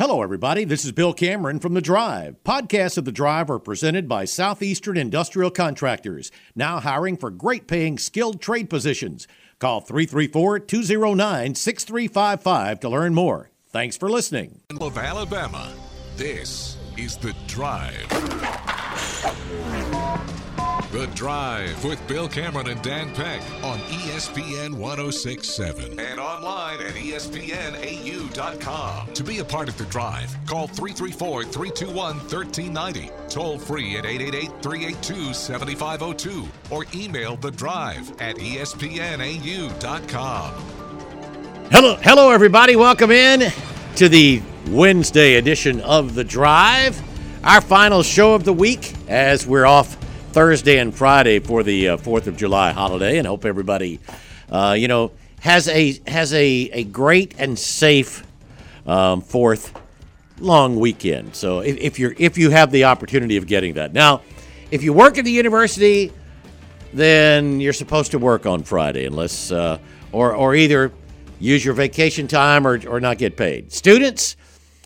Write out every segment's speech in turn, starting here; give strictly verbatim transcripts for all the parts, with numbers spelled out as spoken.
Hello, everybody. This is Bill Cameron from The Drive. Podcasts of The Drive are presented by Southeastern Industrial Contractors, now hiring for great-paying skilled trade positions. Call three three four, two zero nine, six three five five to learn more. Thanks for listening. Of Alabama, this is The Drive. The Drive with Bill Cameron and Dan Peck on E S P N one oh six point seven and online at E S P N A U dot com. To be a part of The Drive, call three three four, three two one, one three nine zero, toll free at eight eight eight, three eight two, seven five zero two, or email The Drive at E S P N A U dot com. Hello, hello, everybody. Welcome in to the Wednesday edition of The Drive, our final show of the week as we're off Thursday and Friday for the uh, fourth of July holiday, and hope everybody, uh, you know, has a has a, a great and safe um, fourth long weekend. So if, if you're if you have the opportunity of getting that. Now, if you work at the university, then you're supposed to work on Friday, unless uh, or or either use your vacation time or or not get paid. Students,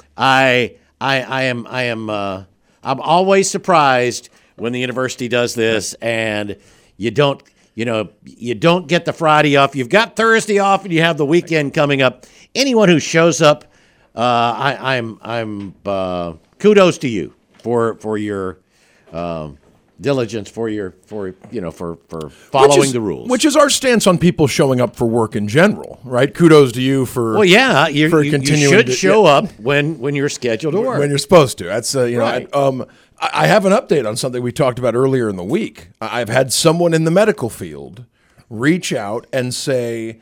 I I I am I am uh, I'm always surprised when the university does this and you don't, you know, you don't get the Friday off. You've got Thursday off and you have the weekend coming up. Anyone who shows up, uh, I, I'm, I'm, uh, kudos to you for, for your, um, diligence, for your, for, you know, for, for following is, the rules. Which is our stance on people showing up for work in general, right? Kudos to you for, well, yeah, you, for you, continuing you should to, show yeah. up when, when you're scheduled to work. When you're supposed to. That's, uh, you know, Right. I, um, I, I have an update on something we talked about earlier in the week. I- I've had someone in the medical field reach out and say,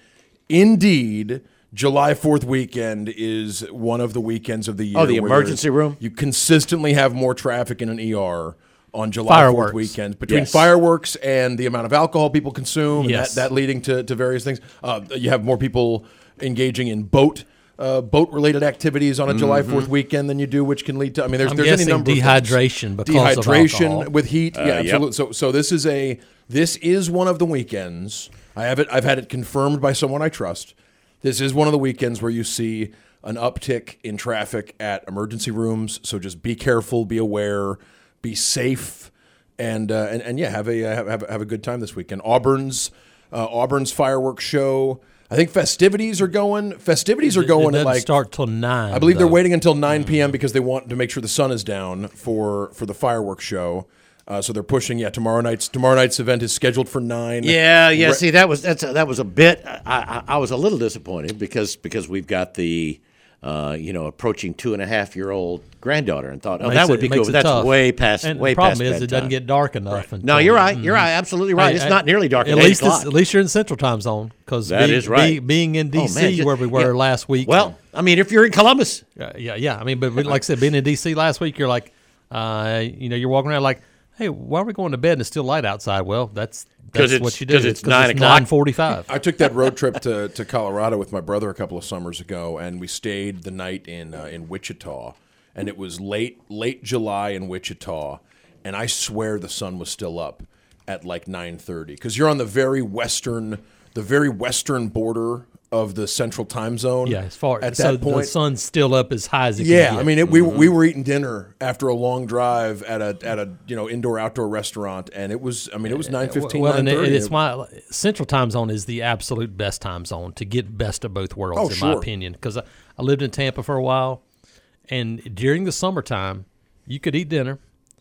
indeed, July fourth weekend is one of the weekends of the year. Oh, the where emergency room? You consistently have more traffic in an E R on July Fireworks. fourth weekend, between Yes. fireworks and the amount of alcohol people consume, and Yes. that, that leading to, to various things. Uh, you have more people engaging in boat uh, boat-related activities on a July fourth weekend than you do, which can lead to, I mean, there's, I'm there's any guessing number of dehydration things. because of Dehydration alcohol. with heat. yeah, yep. absolutely. So, so this is a, this is one of the weekends. I have it, I've had it confirmed by someone I trust. This is one of the weekends where you see an uptick in traffic at emergency rooms. So just be careful, be aware, be safe, and uh, and, and yeah, have a have, have have a good time this weekend. Auburn's uh, Auburn's fireworks show. I think festivities are going. Festivities are It going doesn't at like start till nine. I believe they're though. waiting until nine p.m. because they want to make sure the sun is down for for the fireworks show. Uh, so they're pushing. Yeah, tomorrow night's tomorrow night's event is scheduled for nine. Yeah, yeah. Re- See, that was that's a, that was a bit. I, I, I was a little disappointed because because we've got the, uh, you know, approaching two and a half year old granddaughter, and thought, oh, Makes that would it- be makes cool. it That's tough. way past. And way the problem past is it bedtime. doesn't get dark enough. Until, No, you're right. You're right. Absolutely right. Hey, it's hey, not nearly dark at, At eight least o'clock. it's, at least you're in Central Time Zone because That be, is right. be, being in D C Oh, man, just- where we were yeah. last week. Well, I mean, if you're in Columbus, uh, yeah, yeah. I mean, but like I said, being in D C last week, you're like, uh, you know, you're walking around like, hey, why are we going to bed and it's still light outside? Well, that's 'Cause that's it's- what you do. 'cause it's nine o'clock. nine forty-five. I took that road trip to, to Colorado with my brother a couple of summers ago, and we stayed the night in uh, in Wichita, and it was late late July in Wichita, and I swear the sun was still up at like nine thirty because you're on the very western the very western border of the Central Time Zone. Yeah, as far at so that point. the sun's still up as high as it Yeah, can get. I mean, it, we we were eating dinner after a long drive at a at a you know indoor outdoor restaurant, and it was I mean it was nine fifteen. Well, and it, nine thirty. it's my Central Time Zone is the absolute best time zone to get best of both worlds, Oh, in sure. my opinion. Because I, I lived in Tampa for a while, and during the summertime, you could eat dinner,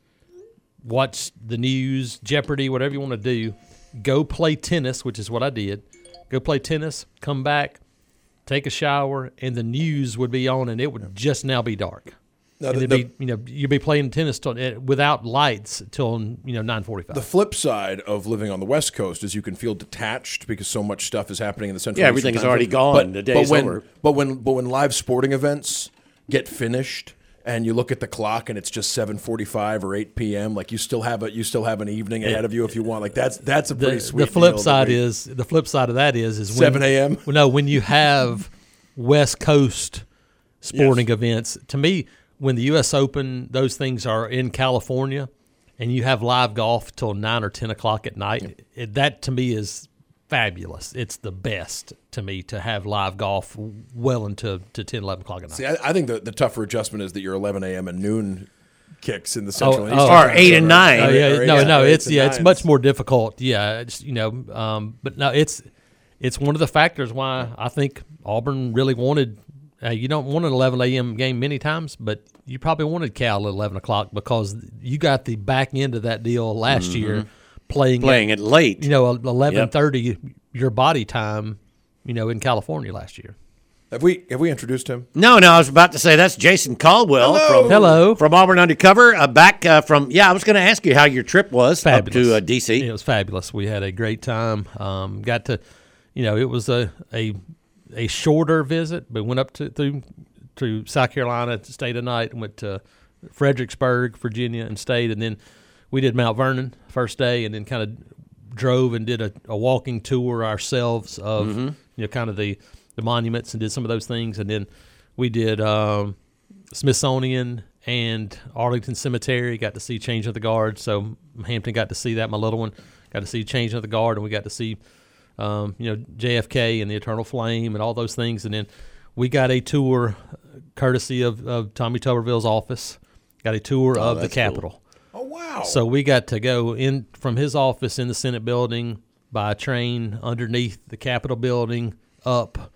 watch the news, Jeopardy, whatever you want to do, go play tennis, which is what I did. Go play tennis, come back, take a shower, and the news would be on, and it would just now be dark. Now, and the- it'd be, you know, you'd be playing tennis till, eh, without lights till you know nine forty-five. The flip side of living on the West Coast is you can feel detached because so much stuff is happening in the Central. Yeah, Eastern everything is time already zone. gone. But, The day's but when, over. But when but when live sporting events get finished and you look at the clock and it's just seven forty-five or eight p.m., like you still have a you still have an evening ahead of you if you want. Like that's that's a pretty the, sweet. the flip deal that side we- is the flip side of that is is when, seven a.m.? well, No, when you have West Coast sporting events. To me, when the U S Open, those things are in California, and you have live golf till nine or ten o'clock at night. It, that to me is fabulous. It's the best to me to have live golf well into to ten, eleven o'clock at night. See, I, I think the, the tougher adjustment is that your eleven a.m. and noon kicks in the central Oh, and eastern oh. Or time eight zone, and right? nine. Oh, yeah, Or no, eight- no, eights it's and yeah, it's nines. much more difficult. Yeah, it's, you know, um, but no, it's it's one of the factors why I think Auburn really wanted. Uh, you don't want an eleven a.m. game many times, but you probably wanted Cal at eleven o'clock because you got the back end of that deal last Mm-hmm. year playing Playing at, it late. you know, eleven thirty your body time, you know, in California last year. Have we have we introduced him? No, no, I was about to say that's Jason Caldwell Hello. from Hello. from Auburn Undercover. Uh, back uh, from yeah, I was going to ask you how your trip was Fabulous. up to uh, D C. It was fabulous. We had a great time. Um, got to, you know, it was a a, a shorter visit, but went up to through to South Carolina, stayed a night, and went to Fredericksburg, Virginia, and stayed, and then we did Mount Vernon first day, and then kind of drove and did a, a walking tour ourselves of Mm-hmm. you know kind of the the monuments and did some of those things, and then we did um, Smithsonian and Arlington Cemetery. Got to see Change of the Guard, so Hampton got to see that. My little one got to see Change of the Guard, and we got to see um, you know J F K and the Eternal Flame and all those things, and then we got a tour courtesy of, of Tommy Tuberville's office. Got a tour of the that's Capitol. Oh wow! So we got to go in from his office in the Senate building by a train underneath the Capitol building up.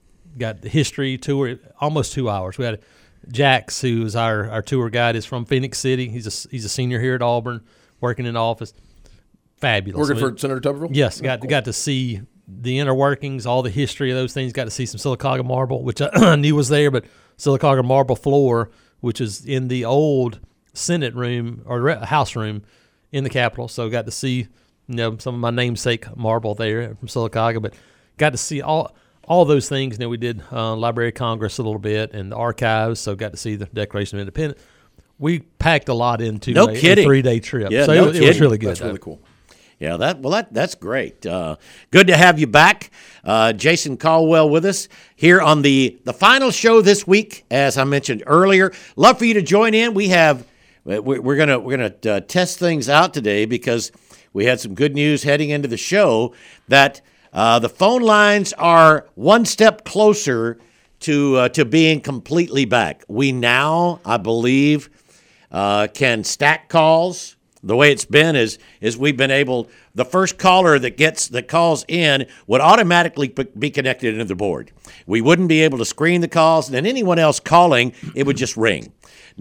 Got the history tour, almost two hours. We had Jax, who's our, our tour guide, is from Phoenix City. He's a he's a senior here at Auburn, working in the office. Fabulous. Working We- for Senator Tuberville? Yes, Oh, got cool. got to see the inner workings, all the history of those things. Got to see some Sylacauga marble, which I knew was there, but Sylacauga marble floor, which is in the old Senate room or re- House room in the Capitol. So got to see, you know, some of my namesake marble there from Sylacauga, but got to see all all those things. And then we did uh, Library of Congress a little bit and the archives, so got to see the Declaration of Independence. We packed a lot into No a, a kidding. three-day trip. Yeah, so no it, it was kidding. really good. That's though. really cool. Yeah, that well, that that's great. Uh, good to have you back, uh, Jason Caldwell, with us here on the the final show this week. As I mentioned earlier, love for you to join in. We have we're, we're gonna we're gonna uh, test things out today because we had some good news heading into the show that uh, the phone lines are one step closer to uh, to being completely back. We now, I believe, uh, can stack calls. The way it's been is is we've been able, the first caller that gets that calls in would automatically be connected into the board. We wouldn't be able to screen the calls, and then anyone else calling, it would just ring.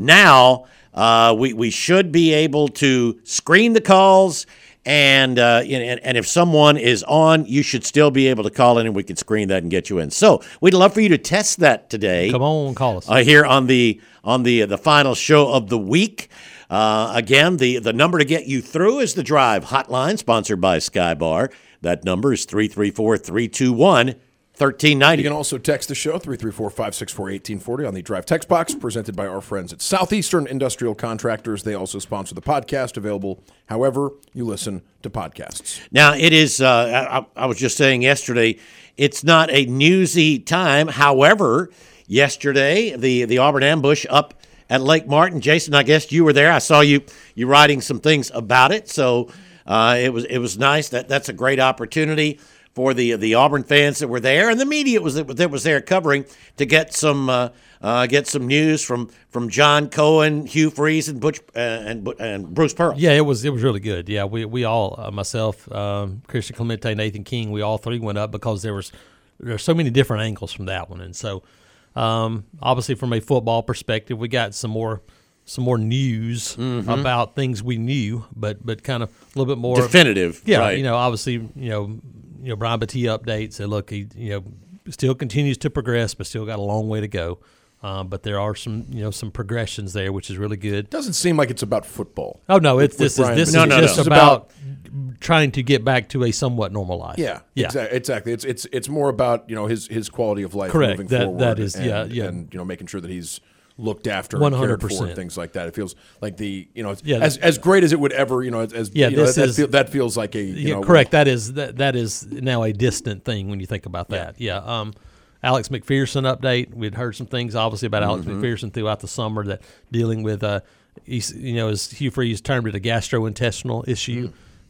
Now uh, we we should be able to screen the calls, and, uh, and and if someone is on, you should still be able to call in, and we can screen that and get you in. So we'd love for you to test that today. Come on, call us. Uh, here on the on the the final show of the week. Uh, again, the, the number to get you through is the Drive Hotline, sponsored by Skybar. That number is three three four, three two one, one three nine You zero. can also text the show, three three four, five six four, one eight four zero on the Drive text box, presented by our friends at Southeastern Industrial Contractors. They also sponsor the podcast, available however you listen to podcasts. Now, it is, uh, I, I was just saying yesterday, it's not a newsy time. However, yesterday, the, the Auburn ambush up at Lake Martin. Jason, I guess you were there. I saw you you writing some things about it. So uh, it was it was nice. That that's a great opportunity for the the Auburn fans that were there, and the media was that was there covering to get some uh, uh, get some news from from John Cohen, Hugh Freeze, and Butch uh, and and Bruce Pearl. Yeah, it was it was really good. Yeah, we we all uh, myself, um, Christian Clemente, Nathan King, we all three went up because there was there are so many different angles from that one, and so um, obviously from a football perspective, we got some more some more news Mm-hmm. about things we knew, but but kind of a little bit more Definitive. Yeah, right. you know, obviously, you know, you know, Brian Battie updates said, look, he you know still continues to progress, but still got a long way to go. Um, but there are some, you know, some progressions there, which is really good. Doesn't seem like it's about football. Oh no, it's with this is Brian this is Battie. No, no, just no. It's about, trying to get back to a somewhat normal life. Yeah, yeah, exa- exactly. It's it's it's more about you know his his quality of life Correct. moving That- forward. that is- and, yeah, yeah. and you know making sure that he's looked after, one and hundred cared for, percent. and things like that. It feels like the you know it's, Yeah, as as great as it would ever you know as, as Yeah, you know, this that, is- that, feel, that feels like a you Yeah, know correct. That is that that is now a distant thing when you think about that. Yeah. Um, Alex McPherson update. We'd heard some things obviously about Alex Mm-hmm. McPherson throughout the summer that dealing with uh, he's, you know, as Hugh Freeze termed it, a gastrointestinal issue. Mm.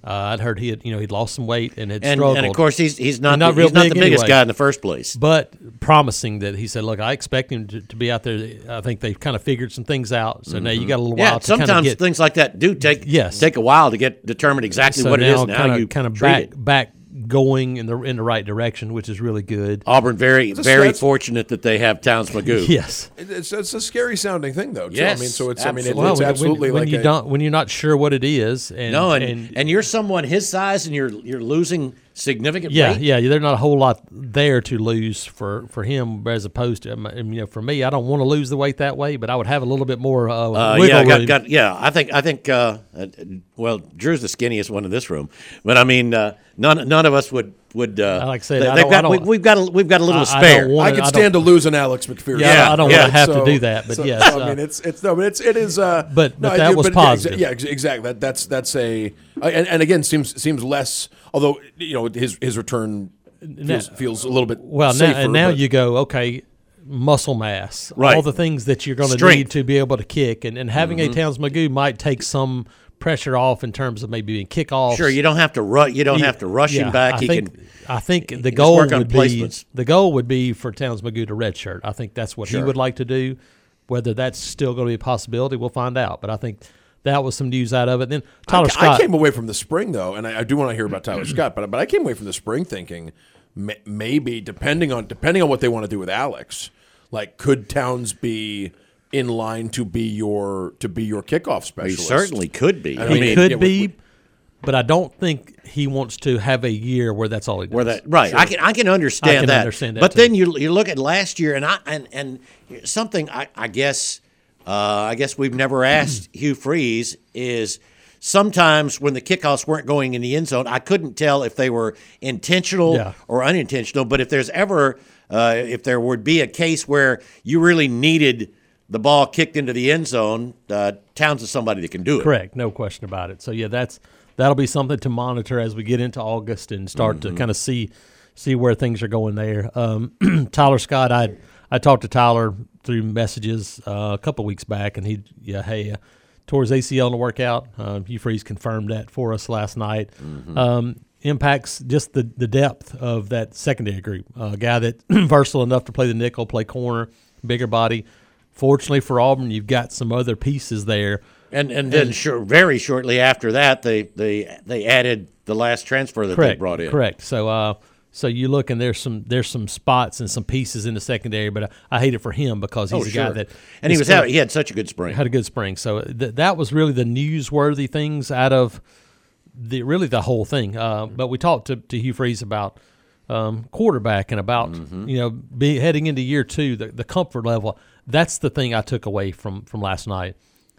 Uh, I'd heard he had, you know, he'd lost some weight and had And, struggled. and of course, he's he's not, He's not the, real he's not the big biggest anyway. guy in the first place. but promising that he said, look, I expect him to, to be out there. I think they've kind of figured some things out. So now you got a little Yeah, while to kind of sometimes get things like that do take Yes. take a while to get determined exactly so what it is now and kind how of you kind of treat back it. back going in the in the right direction, which is really good. Auburn very a- very that's- fortunate that they have Towns Magoo. Yes. It- It's, it's a scary sounding thing, though. Too. Yes, I mean, so it's I mean, it, absolutely. it's when- absolutely when, like you a, don't when you're not sure what it is, and No, and, and, and you're someone his size and you're you're losing significant yeah, weight. yeah, there's not a whole lot there to lose for, for him as opposed to, um, you know, for me, I don't want to lose the weight that way, but I would have a little bit more uh, Uh, wiggle yeah, got, room. got, yeah. I think I think uh, uh, well, Drew's the skinniest one in this room, but I mean, uh, none none of us would would. Uh, Like I said, they, I they've don't- got I we, don't- we've got a, we've got a little I- I spare. don't want- I could I stand to don't- lose an Alex McPherson. Yeah, I don't yeah. want to have So- to do that, but so, yes. so, I uh, mean, it's it's no, but it's it is. Uh, But- no, but that I- was yeah, exa- positive. Yeah, ex- exactly. That that's that's a uh, and, and again seems seems less. Although you know his his return feels, feels a little bit well, now, safer, and now but- you go, okay, muscle mass, Right. all the things that you're going to Strength. need to be able to kick, and, and having Mm-hmm. a Towns Magoo might take some pressure off in terms of maybe being kickoffs. Sure, you don't have to ru- You don't He- have to rush yeah, him back. I he think, can. I think the just goal work on would be placements. the goal would be for Towns Magoo to redshirt. I think that's what Sure. he would like to do. Whether that's still going to be a possibility, we'll find out. But I think that was some news out of it. Then Tyler I, Scott. I came away from the spring though, and I, I do want to hear about Tyler Scott, but but I came away from the spring thinking ma- maybe depending on depending on what they want to do with Alex, like could Towns be in line to be your to be your kickoff He specialist? certainly could be. I He he mean, could yeah, we- be, we- but I don't think he wants to have a year where that's all he does. Where that right, I can I can understand I can that. understand that but too. then you you look at last year, and I and and something I, I guess uh, I guess we've never asked Hugh Freeze is sometimes when the kickoffs weren't going in the end zone, I couldn't tell if they were intentional Yeah. or unintentional. But if there's ever uh, if there would be a case where you really needed the ball kicked into the end zone, uh, Towns is somebody that can do it. Correct, no question about it. So yeah, that's that'll be something to monitor as we get into August and start Mm-hmm. to kind of see see where things are going there. Um, Tyler Scott, I I talked to Tyler through messages uh, a couple weeks back, and he yeah hey. Uh, tore his A C L in the workout. Uh, Hugh Freeze confirmed that for us last night. Mm-hmm. Um, impacts just the, the depth of that secondary group. Uh, a guy that versatile enough to play the nickel, play corner, bigger body. Fortunately for Auburn, you've got some other pieces there. And and then sure, very shortly after that, they they they added the last transfer that Correct. they brought in. Correct. So uh, so you look and there's some there's some spots and some pieces in the secondary, but I, I hate it for him because he's Oh, a sure. guy that and he is was gonna- out, he had such a good spring. had a good spring. So th- that was really the newsworthy things out of the really the whole thing. Uh, but we talked to, to Hugh Freeze about um, quarterback and about Mm-hmm. you know be heading into year two, the, the comfort level. That's the thing I took away from from last night.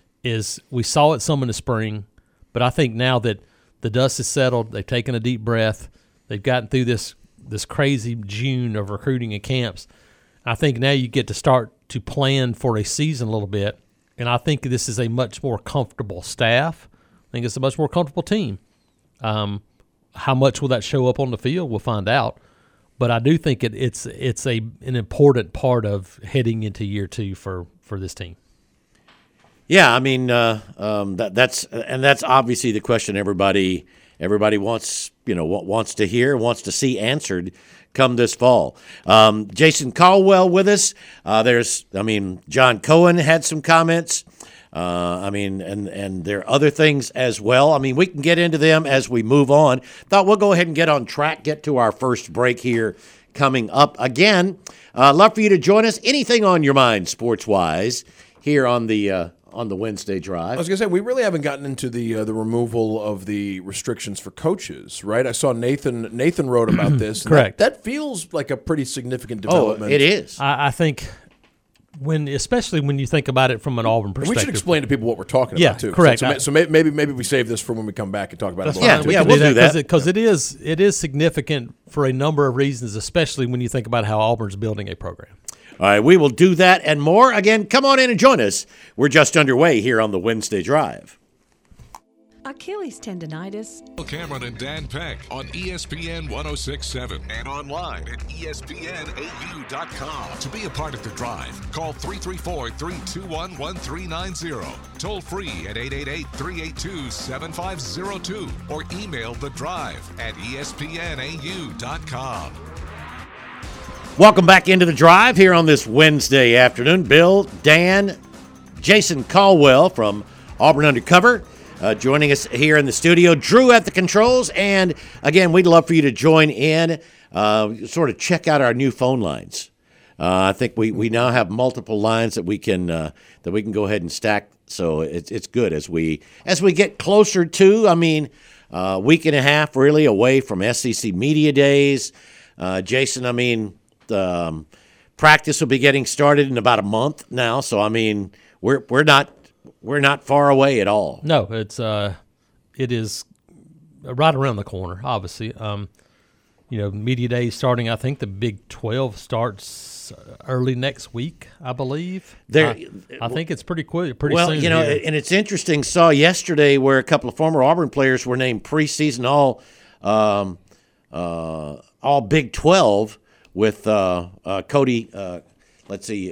Is we saw it some in the spring, but I think now that the dust has settled, they've taken a deep breath, they've gotten through this this crazy June of recruiting and camps. I think now you get to start to plan for a season a little bit, and I think this is a much more comfortable staff. I think it's a much more comfortable team. Um, how much will that show up on the field? We'll find out. But I do think it, it's it's a an important part of heading into year two for, for this team. Yeah, I mean uh, um, that that's and that's obviously the question everybody everybody wants you know wants to hear, wants to see answered come this fall. Um, Jason Caldwell with us. Uh, there's I mean John Cohen had some comments. Uh, I mean, and and there are other things as well. I mean, we can get into them as we move on. Thought we'll go ahead and get on track, get to our first break here coming up. Again, uh, love for you to join us. Anything on your mind, sports wise, here on the uh, on the Wednesday drive. I was gonna say we really haven't gotten into the uh, the removal of the restrictions for coaches, right? I saw Nathan Nathan wrote about this. and Correct. That, that feels like a pretty significant Oh, development. it is. I, I think when, especially when you think about it from an Auburn And perspective. we should explain to people what we're talking Yeah, about too. correct. So, so, so may- maybe maybe we save this for when we come back and talk about That's it. a fine. little Yeah, bit. yeah, we'll do that. because it is it is significant for a number of reasons, especially when you think about how Auburn's building a program. All right, we will do that and more. Again, come on in and join us. We're just underway here on the Wednesday drive. Achilles tendonitis. Bill Cameron and Dan Peck on E S P N one oh six point seven and online at E S P N A U dot com. To be a part of The Drive, call three three four, three two one, one three nine zero. Toll free at eight eight eight, three eight two, seven five zero two or email The Drive at E S P N A U dot com. Welcome back into The Drive here on this Wednesday afternoon. Bill, Dan, Jason Caldwell from Auburn Undercover uh, joining us here in the studio. Drew at the controls. And, again, we'd love for you to join in, uh, sort of check out our new phone lines. Uh, I think we, we now have multiple lines that we can uh, that we can go ahead and stack. So it's it's good as we as we get closer to, I mean, a uh, week and a half really away from S E C Media Days. Uh, Jason, I mean, um, practice will be getting started in about a month now. So I mean, we're we're not we're not far away at all. No, it's uh, it is right around the corner. Obviously, um, you know, Media Day starting. I think the Big twelve starts early next week, I believe. There, I, I think it's pretty quick, pretty well, soon. you know, here. And it's interesting. Saw yesterday where a couple of former Auburn players were named preseason all, um, uh, all Big twelve with uh, uh, Cody. Uh, let's see,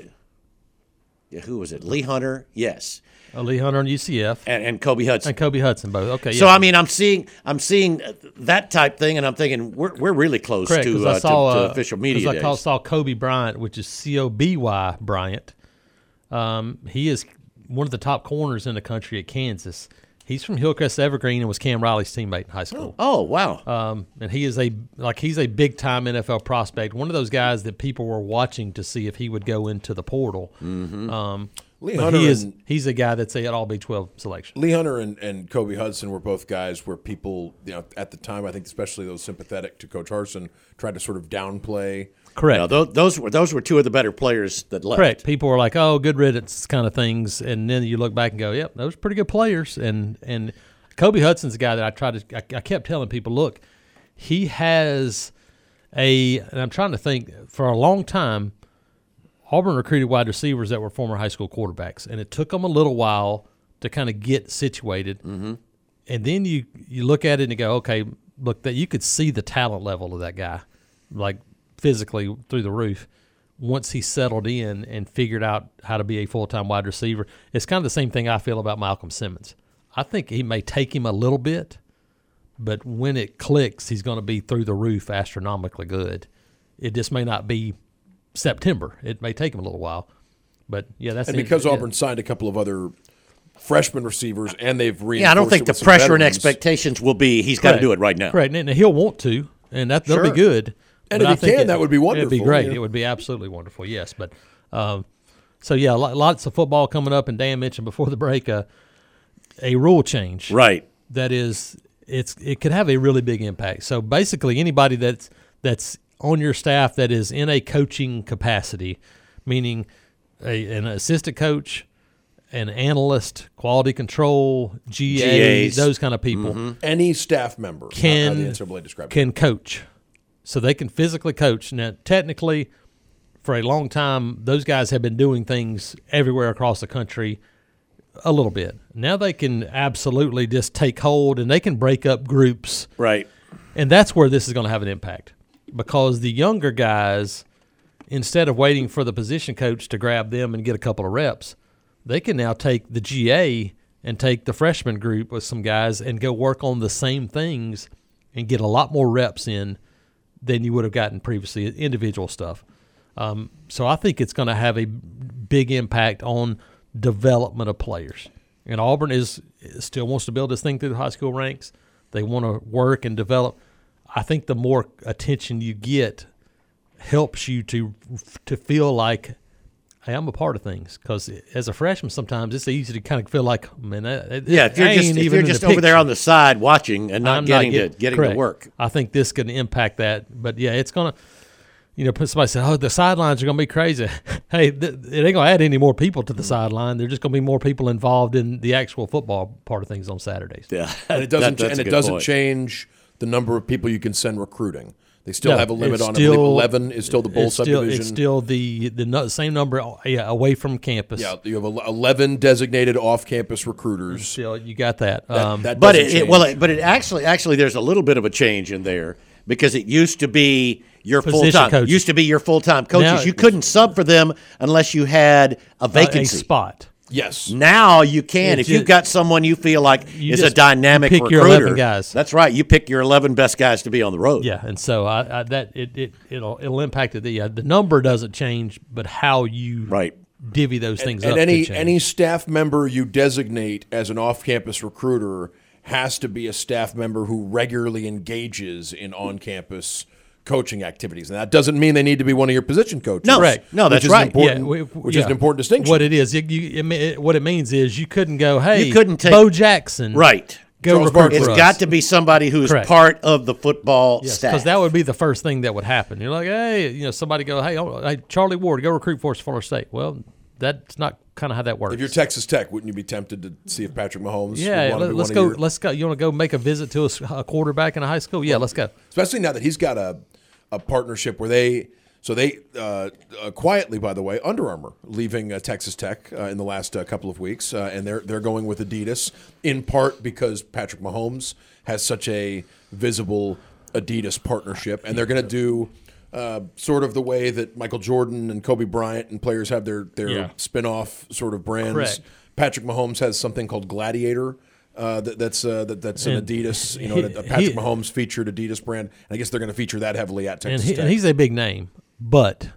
who was it? Lee Hunter. Yes. Uh, Lee Hunter and U C F and, and Kobe Hudson and Kobe Hudson both. Okay. So yeah. I mean, I'm seeing I'm seeing that type thing, and I'm thinking we're we're really close Correct, to, uh, saw, to, to uh, official media days. I saw Kobe Bryant, which is C O B Y Bryant. Um, he is one of the top corners in the country at Kansas. He's from Hillcrest Evergreen and was Cam Riley's teammate in high school. Oh, oh wow! Um, and he is a like he's a big time N F L prospect. One of those guys that people were watching to see if he would go into the portal. Mm-hmm. Um, Lee Hunter he is and, he's a guy that's a all Big twelve selection. Lee Hunter and, and Kobe Hudson were both guys where people, you know, at the time, I think especially those sympathetic to Coach Harsin, tried to sort of downplay. Correct. No, those, those were those were two of the better players that left. Correct. People were like, "Oh, good riddance," kind of things, and then you look back and go, "Yep, those were pretty good players." And and Kobe Hudson's a guy that I tried to. I, I kept telling people, "Look, he has a." And I'm trying to think. For a long time, Auburn recruited wide receivers that were former high school quarterbacks, and it took them a little while to kind of get situated. Mm-hmm. And then you you look at it and you go, "Okay, look, that you could see the talent level of that guy, like." Physically through the roof once he settled in and figured out how to be a full-time wide receiver. It's kind of the same thing I feel about Malcolm Simmons. I think he may take him a little bit, but when it clicks, he's going to be through the roof astronomically good. It just may not be September. It may take him a little while. But, yeah, that's And the, because yeah. Auburn signed a couple of other freshman receivers and they've reinforced Yeah, I don't think it the with some pressure and veterans. expectations will be he's got to do it right now. Correct. And he'll want to, and that, that'll Sure. be good. And But if I he think can, it, that would be wonderful. It'd be great. You know? It would be absolutely wonderful, yes. But um, so, yeah, lots of football coming up. And Dan mentioned before the break uh, a rule change. Right. That is, it's it could have a really big impact. So basically anybody that's that's on your staff that is in a coaching capacity, meaning a, an assistant coach, an analyst, quality control, G A, G As. those kind of people, Mm-hmm. Any staff member, can how the N C double A described it. can coach, so they can physically coach. Now, technically, for a long time, those guys have been doing things everywhere across the country a little bit. Now they can absolutely just take hold, and they can break up groups. Right. And that's where this is going to have an impact, because the younger guys, instead of waiting for the position coach to grab them and get a couple of reps, they can now take the G A and take the freshman group with some guys and go work on the same things and get a lot more reps in than you would have gotten previously, individual stuff. Um, so I think it's going to have a big impact on development of players. And Auburn is still wants to build this thing through the high school ranks. They want to work and develop. I think the more attention you get helps you to to feel like, hey, I'm a part of things. Because as a freshman, sometimes it's easy to kind of feel like, man, that, Yeah, if you're I just, ain't if even you're in just the over there picture. on the side watching and not I'm getting get- to getting correct. to work. I think this can impact that. But, yeah, it's going to, you know, somebody said, oh, the sidelines are going to be crazy. Hey, th- it ain't going to add any more people to the sideline. There's just going to be more people involved in the actual football part of things on Saturdays. Yeah, And it doesn't that- that's and a it good doesn't point. change the number of people you can send recruiting. They still No, have a limit it's on still- it. I believe eleven is still the bowl it's still, subdivision. It's still the the no- same number, yeah, away from campus. yeah, you have ele- eleven designated off-campus recruiters. Still, you got that. That, um, that But doesn't it, it change. well, it, but it actually actually there's a little bit of a change in there because it used to be your full Position time coaches. used to be your full time coaches. Now- you couldn't sub for them unless you had a a vacancy. spot. yes, Now you can It's if you've just- got someone you feel like You is just- a dynamic you pick your recruiter. eleven guys. That's right. You pick your eleven best guys to be on the road. Yeah, and so I, I that it, it it'll it'll impact it. The uh, the number doesn't change, but how you Right. divvy those things and up. any could change. any staff member you designate as an off-campus recruiter has to be a staff member who regularly engages in on-campus coaching activities, and that doesn't mean they need to be one of your position coaches. No, Correct. No, which that's is right. An important, Yeah, we- which yeah. is an important distinction. What it is, you, you, it, ma- it, what it means is you couldn't go, hey, You couldn't take- Bo Jackson, Right. Go Charles recruit Barkley. for It's us. got to be somebody who is Correct. part of the football staff. Because that would be the first thing that would happen. You're like, hey, you know, somebody go, hey, oh, hey, Charlie Ward, go recruit for us, Florida State. Well, that's not kind of how that works. If you're Texas Tech, wouldn't you be tempted to see if Patrick Mahomes? would yeah, wanna let, be let's one go. of your- Let's go. You want to go make a visit to a, s- a quarterback in a high school? Yeah, let's go. especially now that he's got a a partnership where they so they uh, uh, quietly, by the way, Under Armour leaving uh, Texas Tech uh, in the last uh, couple of weeks, uh, and they're they're going with Adidas in part because Patrick Mahomes has such a visible Adidas partnership, and they're going to do uh, sort of the way that Michael Jordan and Kobe Bryant and players have their their Yeah. spin-off sort of brands. Correct. Patrick Mahomes has something called Gladiator. Uh, that, that's uh, that, that's an And Adidas, you know, he- a Patrick he- Mahomes featured Adidas brand. And I guess they're going to feature that heavily at And, Texas he, Tech. and he's a big name, but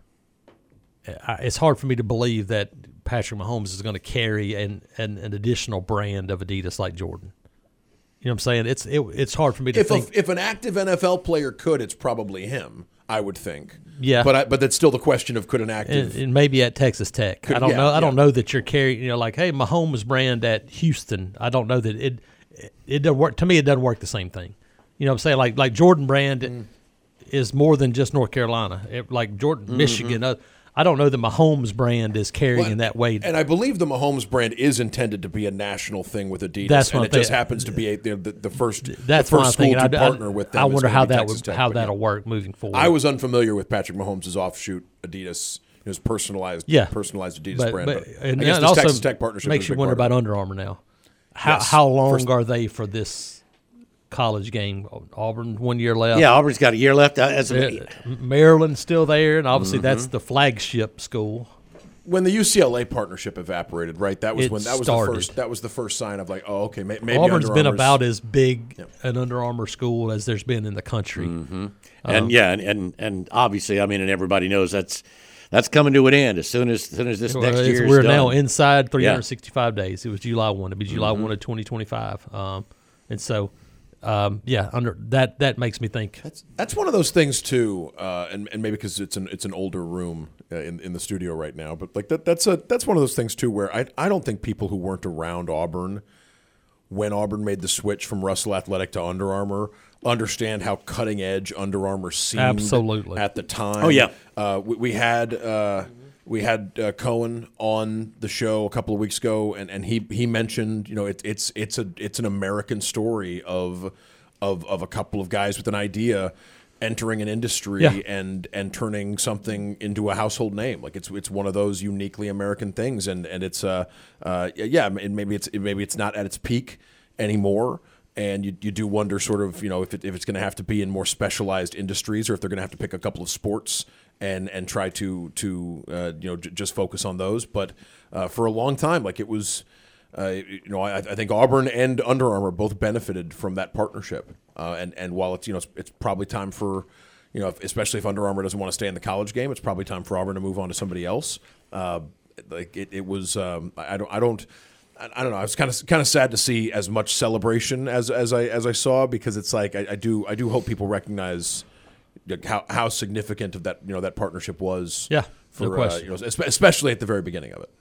I- it's hard for me to believe that Patrick Mahomes is going to carry an, an, an additional brand of Adidas like Jordan. You know what I'm saying? It's it, it's hard for me to if think. a, if an active N F L player could, it's probably him. I would think. Yeah. but I, but that's still the question of could an and, active. and maybe at Texas Tech. Could- I don't yeah, know. I don't yeah. know that you're carrying. You know, like hey, Mahomes brand at Houston. I don't know that it it, it doesn't work. To me, it doesn't work the same thing. You know what I'm saying? Like like Jordan brand Mm. is more than just North Carolina. It, like Jordan, Mm-hmm. Michigan. Uh, I don't know that Mahomes brand is carrying Well, in that way. And I believe the Mahomes brand is intended to be a national thing with Adidas, That's and what it just I'm happens to be a, the, the, the first That's the what I'm first school thinking. to I, partner I, with them. I is wonder gonna how be that Texas would Tech, how but yeah. that'll work moving forward. I was unfamiliar with Patrick Mahomes' offshoot Adidas, his personalized, Yeah. personalized Adidas but, brand. but, But and I guess it this also Texas Tech partnership makes is a you big wonder part about of it. Under Armour now. How Yes. how long First- are they for this college game? Auburn one year left. yeah, Auburn's got a year left. Uh, As a, Uh, Maryland's still there, and obviously Mm-hmm. that's the flagship school. When the U C L A partnership evaporated, right? That was It when that was started. the first. That was the first sign of like, oh, okay, may, maybe Auburn's Under been Armour's- about as big an Under Armour school as there's been in the country. Mm-hmm. and yeah, and, and and obviously, I mean, and everybody knows that's that's coming to an end as soon as, as soon as this Well, next it's- year is we're done. now inside three hundred sixty-five days. It was July first. It'll be July Mm-hmm. first of twenty twenty-five. Um, and so, um, yeah, under that that makes me think. That's that's one of those things too, uh, and and maybe because it's an it's an older room uh, in in the studio right now, but like that that's a that's one of those things too where I I don't think people who weren't around Auburn when Auburn made the switch from Russell Athletic to Under Armour understand how cutting edge Under Armour seemed Absolutely. at the time. Oh, yeah. uh, we, we had. Uh, We had uh, Cohen on the show a couple of weeks ago, and, and he he mentioned, you know, it, it's it's a it's an American story of of of a couple of guys with an idea entering an industry Yeah. and and turning something into a household name. Like it's it's one of those uniquely American things, and and it's uh uh yeah, and maybe it's maybe it's not at its peak anymore. And you, you do wonder sort of, you know, if, it, if it's going to have to be in more specialized industries or if they're going to have to pick a couple of sports and and try to, to uh, you know, j- just focus on those. But uh, for a long time, like it was, uh, you know, I, I think Auburn and Under Armour both benefited from that partnership. Uh, and, and while it's, you know, it's, it's probably time for, you know, if, especially if Under Armour doesn't want to stay in the college game, it's probably time for Auburn to move on to somebody else. Uh, like it, it was, um, I don't, I don't, I don't know. I was kind of kind of sad to see as much celebration as as I as I saw because it's like I, I do I do hope people recognize like, how how significant of that you know that partnership was. Yeah, for no question. Uh, you know, espe- especially at the very beginning of it.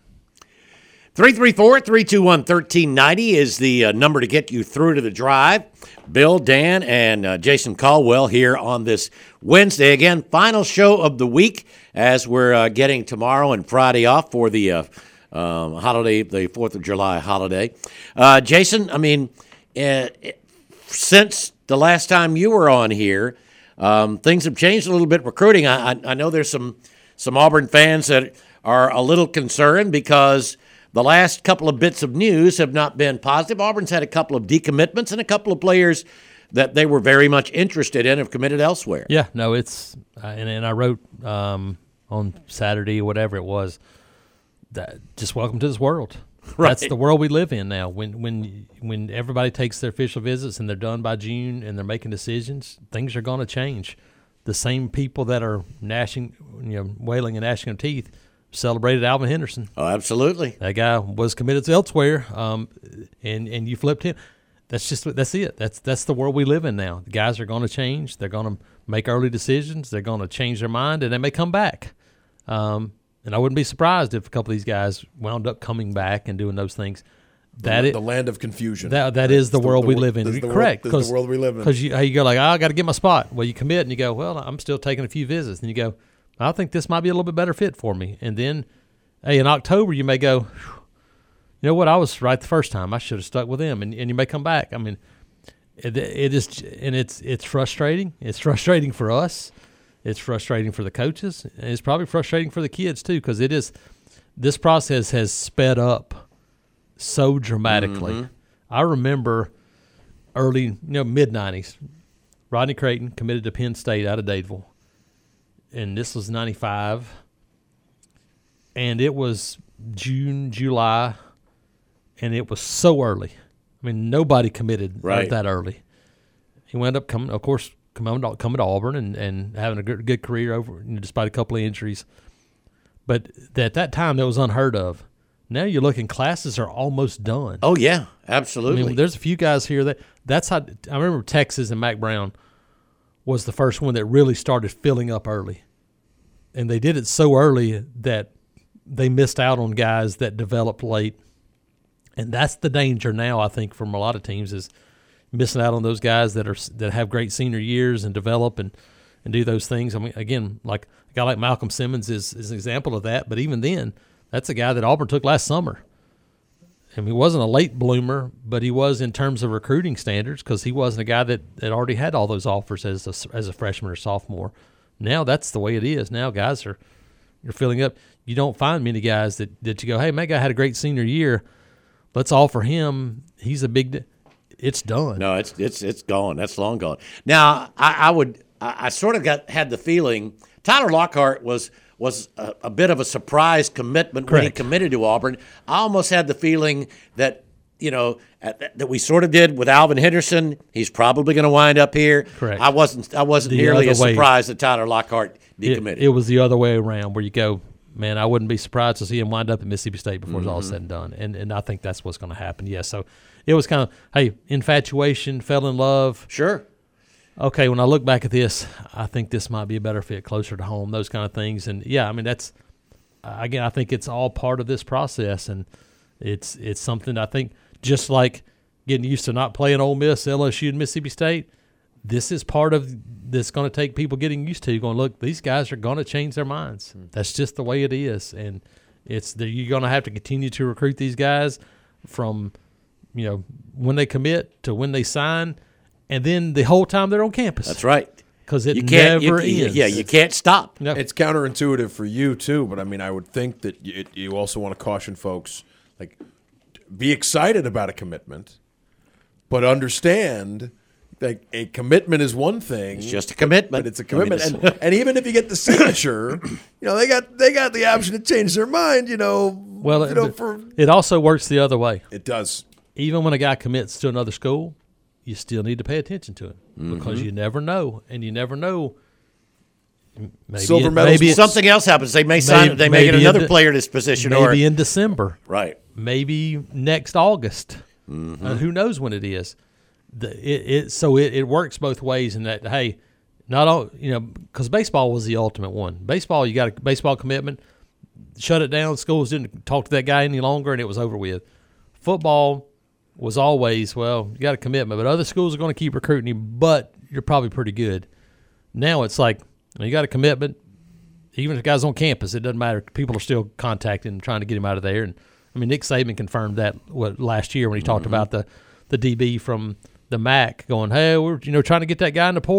three three four, three two one, one three nine zero is the uh, number to get you through to the drive. Bill, Dan, and uh, Jason Caldwell here on this Wednesday. Again, final show of the week as we're uh, getting tomorrow and Friday off for the uh, um, holiday, the fourth of July holiday. Uh, Jason, I mean, uh, since the last time you were on here, um, things have changed a little bit recruiting. I, I, I know there's some some Auburn fans that are a little concerned because the last couple of bits of news have not been positive. Auburn's had a couple of decommitments and a couple of players that they were very much interested in have committed elsewhere. Yeah, no, it's uh, and, and I wrote um, on Saturday or whatever it was that just welcome to this world. Right. That's the world we live in now. When when when everybody takes their official visits and they're done by June and they're making decisions, things are going to change. The same people that are gnashing, you know, wailing and gnashing their teeth celebrated Alvin Henderson. Oh, absolutely. That guy was committed elsewhere, um, and and you flipped him. That's just that's it. That's that's the world we live in now. The guys are going to change. They're going to make early decisions. They're going to change their mind, and they may come back. Um, And I wouldn't be surprised if a couple of these guys wound up coming back and doing those things. That the, it, the land of confusion. That that is the, the world the, we live in. the Correct. World, the world we live in. Because you, you go like, oh, I got to get my spot. Well, you commit and you go, well, I'm still taking a few visits. And you go, I think this might be a little bit better fit for me. And then, hey, in October you may go, you know what, I was right the first time. I should have stuck with them. And, and you may come back. I mean, it, it is, and it's it's frustrating. It's frustrating for us. It's frustrating for the coaches. And it's probably frustrating for the kids too, because it is. This process has sped up so dramatically. Mm-hmm. I remember early, you know, mid nineties, Rodney Creighton committed to Penn State out of Dadeville, and this was ninety-five, and it was June, July, and it was so early. I mean, nobody committed right. that early. He wound up coming, of course, coming to, coming to Auburn and, and having a good, good career over, you know, despite a couple of injuries. But at that time, that was unheard of. Now you're looking, classes are almost done. Oh, yeah, absolutely. I mean, there's a few guys here that that's how – I remember Texas and Mack Brown was the first one that really started filling up early. And they did it so early that they missed out on guys that developed late. And that's the danger now, I think, from a lot of teams is missing out on those guys that are that have great senior years and develop and, and do those things. I mean, again, like a guy like Malcolm Simmons is, is an example of that. But even then, that's a guy that Auburn took last summer. I mean, he wasn't a late bloomer, but he was in terms of recruiting standards because he wasn't a guy that, that already had all those offers as a, as a freshman or sophomore. Now that's the way it is. Now guys are you're filling up. You don't find many guys that, that you go, hey, my guy had a great senior year. Let's offer him. He's a big – it's done. No, it's it's it's gone. That's long gone. Now, I, I would I, I sort of got had the feeling Tyler Lockhart was – was a, a bit of a surprise commitment Correct. when he committed to Auburn. I almost had the feeling that, you know, at, that we sort of did with Alvin Henderson. He's probably going to wind up here. Correct. I wasn't I wasn't The nearly other as way. surprised that Tyler Lockhart It, decommitted. it was the other way around where you go, man, I wouldn't be surprised to see him wind up at Mississippi State before Mm-hmm. it's all said and done. And and I think that's what's going to happen. Yeah, so it was kind of, hey, infatuation, fell in love. Sure. Okay, when I look back at this, I think this might be a better fit closer to home, those kind of things. And, yeah, I mean, that's – again, I think it's all part of this process, and it's it's something I think just like getting used to not playing Ole Miss, L S U, and Mississippi State, this is part of this going to take people getting used to. Going, look, these guys are going to change their minds. That's just the way it is, and it's the, you're going to have to continue to recruit these guys from, you know, when they commit to when they sign, and then the whole time they're on campus. That's right. Because it You can't, never you, ends. Yeah, you can't stop. No. It's counterintuitive for you too, but I mean, I would think that you, you also want to caution folks, like, be excited about a commitment, but understand like a commitment is one thing. It's just a commitment. But it's a commitment, I mean, and, and even if you get the signature, you know they got they got the option to change their mind. You know, Well, you know, it, for it also works the other way. it does. Even when a guy commits to another school, you still need to pay attention to him because you never know, and you never know. Maybe Silver it, medals- maybe it's, Something else happens. They may sign. maybe- They may get maybe another in the- player in this position, maybe or in December, right. maybe next August. Mm-hmm. Uh, who knows when it is? The, it, it so it, it works both ways in that hey, not all you know because baseball was the ultimate one. Baseball, you got a baseball commitment, shut it down. Schools didn't talk to that guy any longer, and it was over with. Football was always, well, you got a commitment, but other schools are going to keep recruiting you, but you're probably pretty good. Now it's like, you got a commitment, even if the guy's on campus, it doesn't matter. People are still contacting and trying to get him out of there. And I mean, Nick Saban confirmed that what last year when he talked Mm-hmm. about the, the D B from the M A C going, hey, we're you know trying to get that guy in the portal.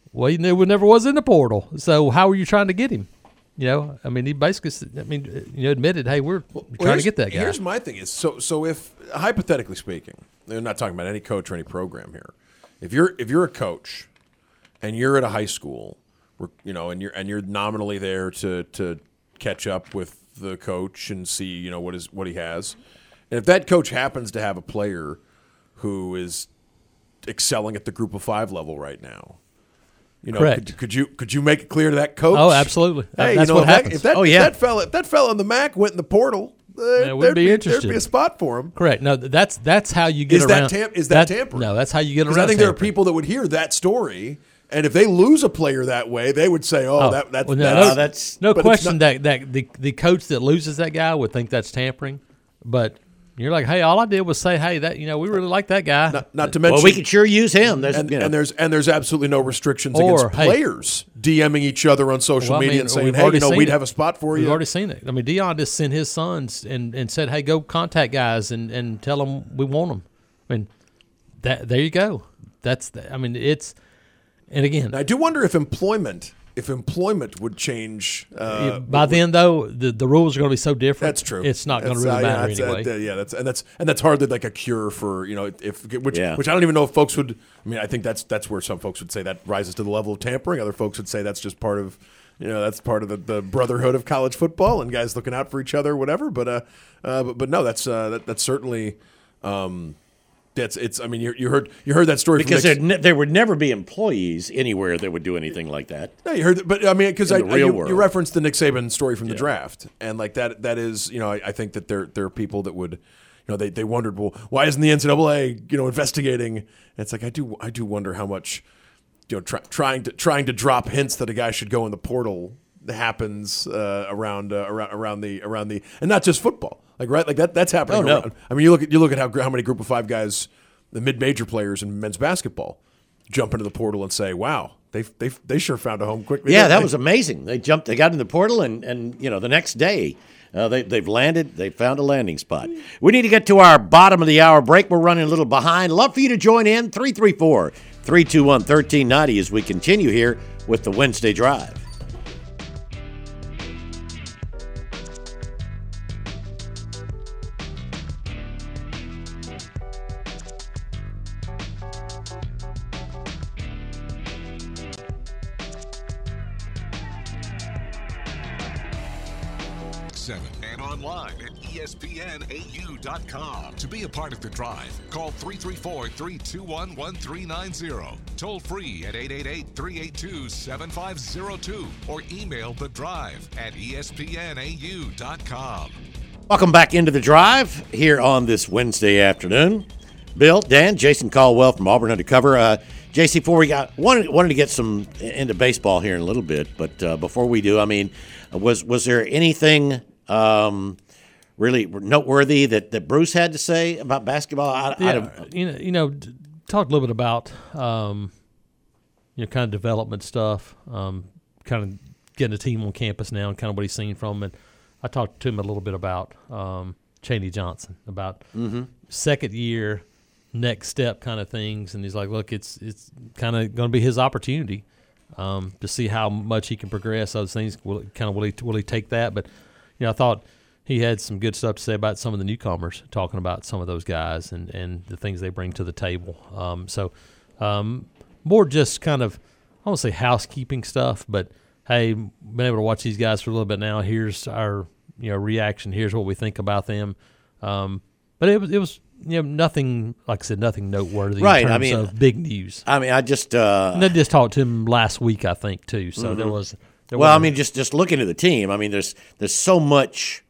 Well, he never, never was in the portal. So how were you trying to get him? You know, I mean, he basically, I mean, you know, admitted, hey, we're well, trying to get that guy. Here's my thing is, so so if, hypothetically speaking, we're not talking about any coach or any program here. If you're if you're a coach and you're at a high school, you know, and you're and you're nominally there to to catch up with the coach and see, you know, what is what he has, and if that coach happens to have a player who is excelling at the Group of Five level right now, you know, Correct. could, could you could you make it clear to that coach? Oh, absolutely. Hey, That's you know, what if that, happens. if that, Oh, if yeah. that fella, if that fella in the M A C went in the portal, uh, Yeah, we'd there'd be be interested. there'd be a spot for him. Correct. No, that's that's how you get Is that around. tam- is that tampering? No, that's how you get around. Because I think there are tampering. people that would hear that story, and if they lose a player that way, they would say, "Oh, Oh, that that's, well, no, that's no, that's- No but it's question not- that, that the the coach that loses that guy would think that's tampering, but you're like, hey, all I did was say, hey, that you know, we really like that guy. not, not to mention." Well, we could sure use him. There's, and, you know. and there's and there's absolutely no restrictions Or, against hey- players DMing each other on social Well, I media mean, and saying, we've "Hey, you already know, seen we'd it. have a spot for We've you." already seen it. I mean, Dion just sent his sons and, and said, hey, go contact guys and, and tell them we want them. I mean, that there you go. That's the, I mean, it's and again. And I do wonder if employment if employment would change. Uh, By then, though, the, the rules are going to be so different. That's true. It's not going to That's, really uh, yeah, matter that's, uh, anyway. uh, yeah, that's and that's and that's hardly like a cure for, you know, if which Yeah. which I don't even know if folks would. I mean, I think that's that's where some folks would say that rises to the level of tampering. Other folks would say that's just part of, you know, that's part of the, the brotherhood of college football and guys looking out for each other, or whatever. But uh, uh but, but no, that's uh, that, that's certainly. Um, That's it's. I mean, you, you heard you heard that story because from there, ne- there would never be employees anywhere that would do anything like that. No, you heard, that, but I mean, because In the real you, world. you referenced the Nick Saban story from the draft, and like that, that is, you know, I, I think that there there are people that would, you know, they, they wondered, well, why isn't the N C double A, you know, investigating? And it's like I do I do wonder how much, you know, try, trying to trying to drop hints that a guy should go in the portal happens uh, around uh, around around the around the and not just football, like right, like that that's happening. Oh, no. around. I mean, you look at you look at how how many Group of Five guys, the mid-major players in men's basketball, jump into the portal and say, "Wow, they they they sure found a home quickly." Yeah, didn't that they? was amazing. They jumped, they got in the portal, and, and you know, the next day uh, they, they've landed, they found a landing spot. We need to get to our bottom of the hour break. We're running a little behind. Love for you to join in, three three four, three two one, one three nine zero as we continue here with the Wednesday Drive. And online at E S P N A U dot com. To be a part of the drive, call three three four, three two one, one three nine zero. Toll free at eight eight eight, three eight two, seven five zero two or email the drive at E S P N A U dot com. Welcome back into the drive here on this Wednesday afternoon. Bill, Dan, Jason Caldwell from Auburn Undercover. Uh, J C, before we got wanted wanted to get some into baseball here in a little bit, but uh, before we do, I mean, was was there anything um, really noteworthy that, that Bruce had to say about basketball? I, I Yeah, don't, you know, you know, d- talk a little bit about um, you know, kind of development stuff, um, kind of getting a team on campus now, and kind of what he's seen from him. And I talked to him a little bit about um, Chaney Johnson, about mm-hmm. second year, next step kind of things, and he's like, look, it's it's kind of going to be his opportunity um, to see how much he can progress. Those things, will kind of will he will he take that? But you know, I thought he had some good stuff to say about some of the newcomers, talking about some of those guys and, and the things they bring to the table. Um, so um, more just kind of, I won't say housekeeping stuff, but hey, been able to watch these guys for a little bit now. Here's our you know reaction. Here's what we think about them. Um, but it was it was you know nothing, like I said, nothing noteworthy. Right, In I terms mean- of big news. I mean, I just uh, And I just talked to him last week, I think, too. So there was. There well, I wasn't- mean, just just looking at the team, I mean, there's there's so much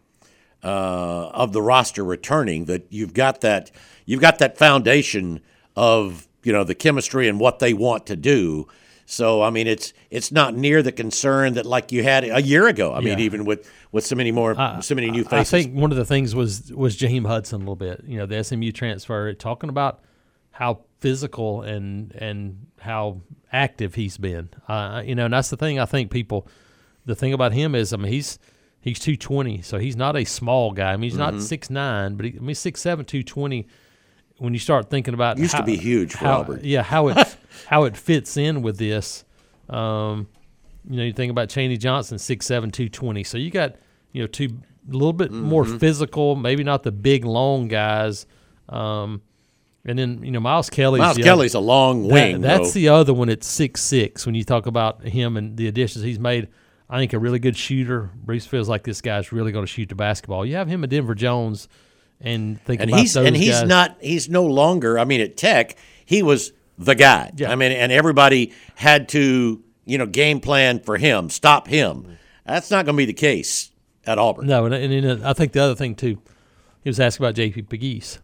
uh, of the roster returning that you've got that you've got that foundation of you know the chemistry and what they want to do. So I mean, it's it's not near the concern that like you had a year ago. I mean, Yeah. even with, with so many more I- so many new I faces. think one of the things was was Jaheim Hudson a little bit. You know, the S M U transfer, talking about how physical and and how active he's been. Uh, you know, and that's the thing. I think people. The thing about him is, I mean, he's he's two twenty, so he's not a small guy. I mean, he's Mm-hmm. not six nine, but he, I mean, six seven, two twenty. When you start thinking about Used to how- be huge for how, Auburn. yeah, how it how it fits in with this. Um, you know, you think about Chaney Johnson, six seven, two twenty. So you got, you know, two a little bit mm-hmm. more physical, maybe not the big, long guys. Um, and then, you know, Miles Kelly's Miles the Kelly's other, a long wing. That, that's though. the other one at six six. When you talk about him and the additions he's made, I think a really good shooter. Bruce feels like this guy's really going to shoot the basketball. You have him and Denver Jones, and think and about he's those and he's guys. not he's no longer. I mean, at Tech, he was the guy. Yeah. I mean, and everybody had to, you know, game plan for him, stop him. That's not going to be the case at Auburn. No, and, and, and I think the other thing too, he was asking about J P Pegues,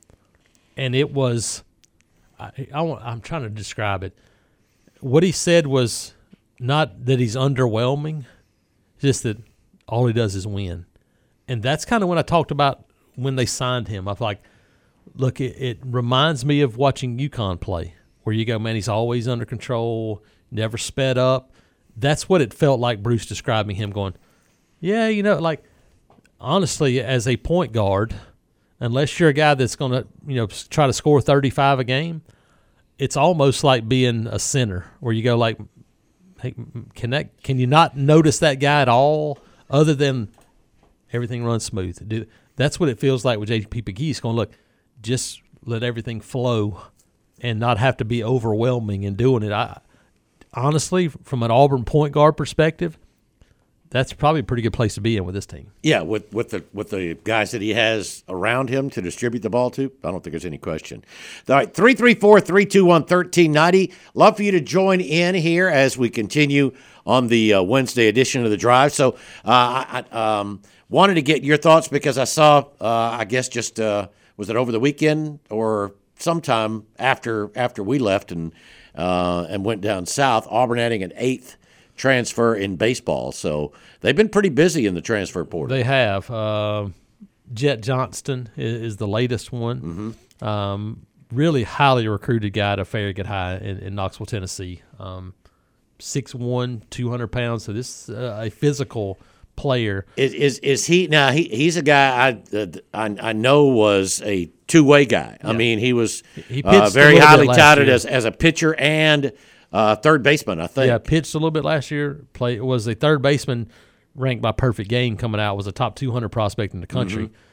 and it was, I, I want, I'm trying to describe it. What he said was not that he's underwhelming, just that all he does is win, and that's kind of when I talked about when they signed him. I was like, look, it, it reminds me of watching UConn play, where you go, man, he's always under control, never sped up. That's what it felt like Bruce describing him going, yeah, you know, like, honestly, as a point guard, unless you're a guy that's going to, you know, try to score thirty-five a game, it's almost like being a center where you go like, hey, can, that, can you not notice that guy at all other than everything runs smooth? Dude, that's what it feels like with J P Pegues going, look, just let everything flow and not have to be overwhelming in doing it. I honestly, from an Auburn point guard perspective, that's probably a pretty good place to be in with this team. Yeah, with with the with the guys that he has around him to distribute the ball to, I don't think there's any question. All right, three three four, three two one, one three nine zero. Love for you to join in here as we continue on the uh, Wednesday edition of The Drive. So uh, I, I um, wanted to get your thoughts because I saw, uh, I guess just, uh, was it over the weekend or sometime after after we left and uh, and went down south, Auburn adding an eighth transfer in baseball. So they've been pretty busy in the transfer portal. They have. Uh, Jet Johnston is, is the latest one. Mm-hmm. Um, really highly recruited guy to Farragut High in, in Knoxville, Tennessee. Um, six one, two hundred pounds. So this is uh, a physical player. Is is, is he now? He he's a guy I uh, I, I know was a two way guy. Yeah. I mean, he was he uh, very highly touted as as a pitcher and uh, third baseman. I think. Yeah, pitched a little bit last year. Play was a third baseman ranked by Perfect Game coming out. Was a top two hundred prospect in the country. Mm-hmm.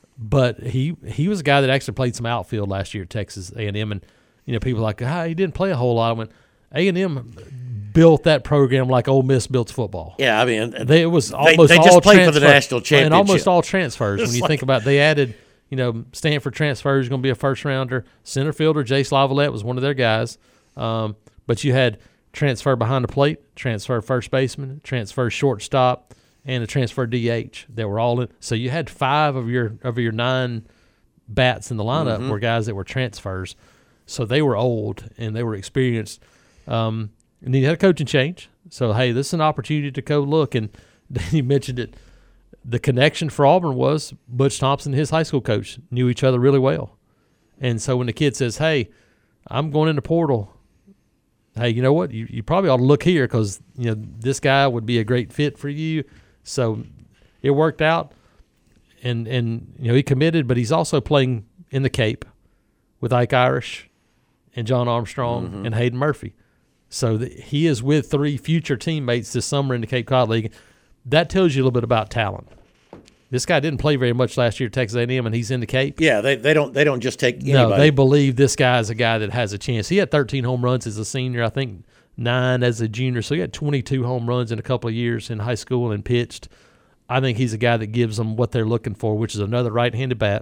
But he he was a guy that actually played some outfield last year at Texas A and M, and you know people are like, ah, he didn't play a whole lot. I went, A and M built that program like Ole Miss built football. Yeah, I mean, they, it was almost they, they all just played transfer, for the national championship, and almost all transfers. When you like, think about, it, they added, you know, Stanford transfer is going to be a first rounder. Center fielder Jace Lavalette was one of their guys, um, but you had transfer behind the plate, transfer first baseman, transfer shortstop, and a transfer D H that were all in. So you had five of your of your nine bats in the lineup mm-hmm. were guys that were transfers. So they were old and they were experienced. Um, and then you had a coaching change. So, hey, this is an opportunity to go look. And you mentioned it. The connection for Auburn was Butch Thompson and his high school coach knew each other really well. And so when the kid says, hey, I'm going in the portal, hey, you know what? You, you probably ought to look here because, you know, this guy would be a great fit for you. So it worked out. And, and you know, he committed, but he's also playing in the Cape with Ike Irish and John Armstrong mm-hmm. and Hayden Murphy. So the, he is with three future teammates this summer in the Cape Cod League. That tells you a little bit about talent. This guy didn't play very much last year at Texas A and M, and he's in the Cape. Yeah, they they don't they don't just take anybody. No, they believe this guy is a guy that has a chance. He had thirteen home runs as a senior, I think nine as a junior. So he had twenty-two home runs in a couple of years in high school and pitched. I think he's a guy that gives them what they're looking for, which is another right-handed bat.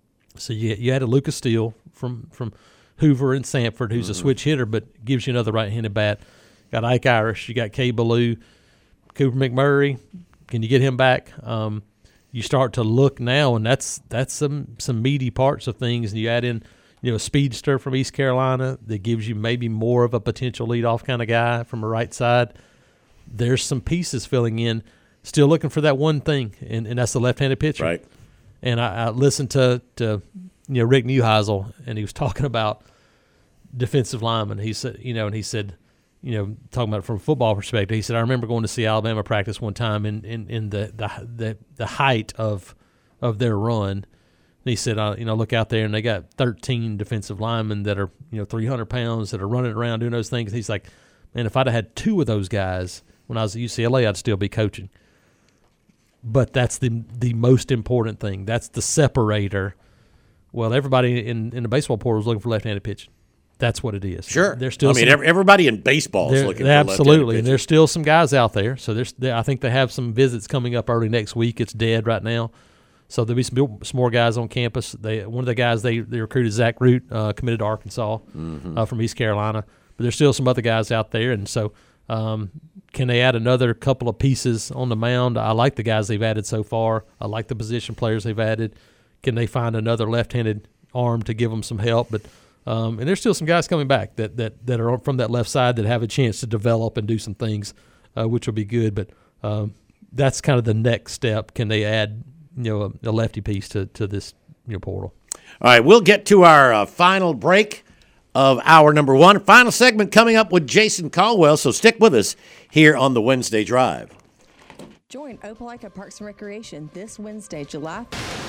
So you you had a Lucas Steele from from Hoover and Sanford, who's mm-hmm. a switch hitter, but gives you another right-handed bat. Got Ike Irish. You got Kay Ballou, Cooper McMurray. Can you get him back? Um, you start to look now, and that's that's some some meaty parts of things. And you add in, you know, a speedster from East Carolina that gives you maybe more of a potential leadoff kind of guy from a right side. There's some pieces filling in. Still looking for that one thing, and, and that's the left-handed pitcher. Right. And I, I listened to, to you know Rick Neuheisel, and he was talking about defensive linemen. He said, you know, and he said, you know, talking about it from a football perspective, he said, I remember going to see Alabama practice one time in, in, in the, the the the height of of their run. And he said, uh, you know, look out there, and they got thirteen defensive linemen that are, you know, three hundred pounds that are running around doing those things. He's like, And if I'd have had two of those guys when I was at U C L A, I'd still be coaching. But that's the the most important thing. That's the separator. Well, everybody in, in the baseball portal is looking for left-handed pitching. That's what it is. Sure. There's still I mean, some, everybody in baseball is looking for absolutely, and there's there's still some guys out there. So there's, I think they have some visits coming up early next week. It's dead right now, so there'll be some, some more guys on campus. They one of the guys they, they recruited, Zach Root, uh, committed to Arkansas mm-hmm. uh, from East Carolina. But there's still some other guys out there, and so um, can they add another couple of pieces on the mound? I like the guys they've added so far. I like the position players they've added. Can they find another left-handed arm to give them some help? But Um, and there's still some guys coming back that, that, that are from that left side that have a chance to develop and do some things, uh, which will be good. But um, that's kind of the next step. Can they add, you know, a, a lefty piece to, to this you know, portal? All right, we'll get to our uh, final break of hour number one. Final segment coming up with Jason Caldwell, so stick with us here on the Wednesday Drive. Join Opelika Parks and Recreation this Wednesday, July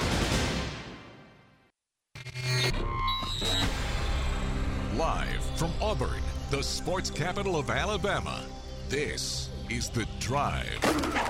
Live from Auburn, the sports capital of Alabama, this is The Drive.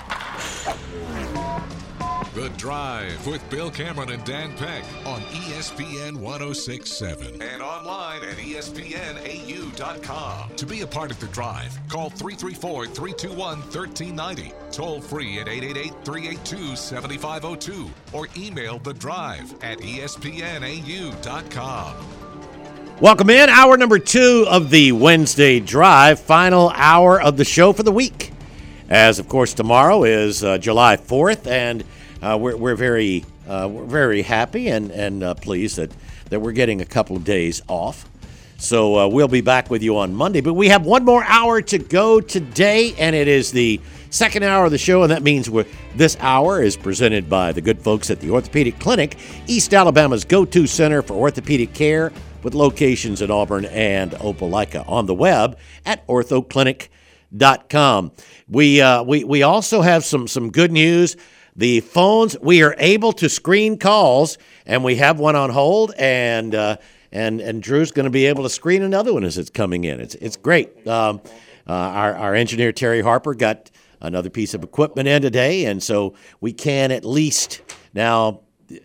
The Drive with Bill Cameron and Dan Peck on E S P N one oh six point seven and online at E S P N A U dot com. To be a part of The Drive, call three three four, three two one, one three nine zero, toll free at eight eight eight, three eight two, seven five zero two, or email The Drive at E S P N A U dot com. Welcome in, hour number two of the Wednesday Drive, final hour of the show for the week. As, of course, tomorrow is uh, July fourth, and uh, we're, we're very uh, we're very happy and, and uh, pleased that, that we're getting a couple of days off. So uh, we'll be back with you on Monday. But we have one more hour to go today, and it is the second hour of the show, and that means we're, this hour is presented by the good folks at the Orthopedic Clinic, East Alabama's go-to center for orthopedic care, with locations in Auburn and Opelika, on the web at ortho clinic dot com. We uh, we we also have some some good news. The phones, we are able to screen calls, and we have one on hold, and uh, and and Drew's going to be able to screen another one as it's coming in. It's it's great. Um, uh, our our engineer Terry Harper got another piece of equipment in today, and so we can at least now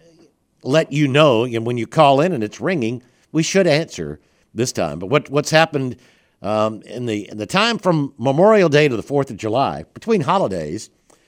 let you know. And when you call in and it's ringing, we should answer this time. But what what's happened um, in the in the time from Memorial Day to the fourth of July, between holidays,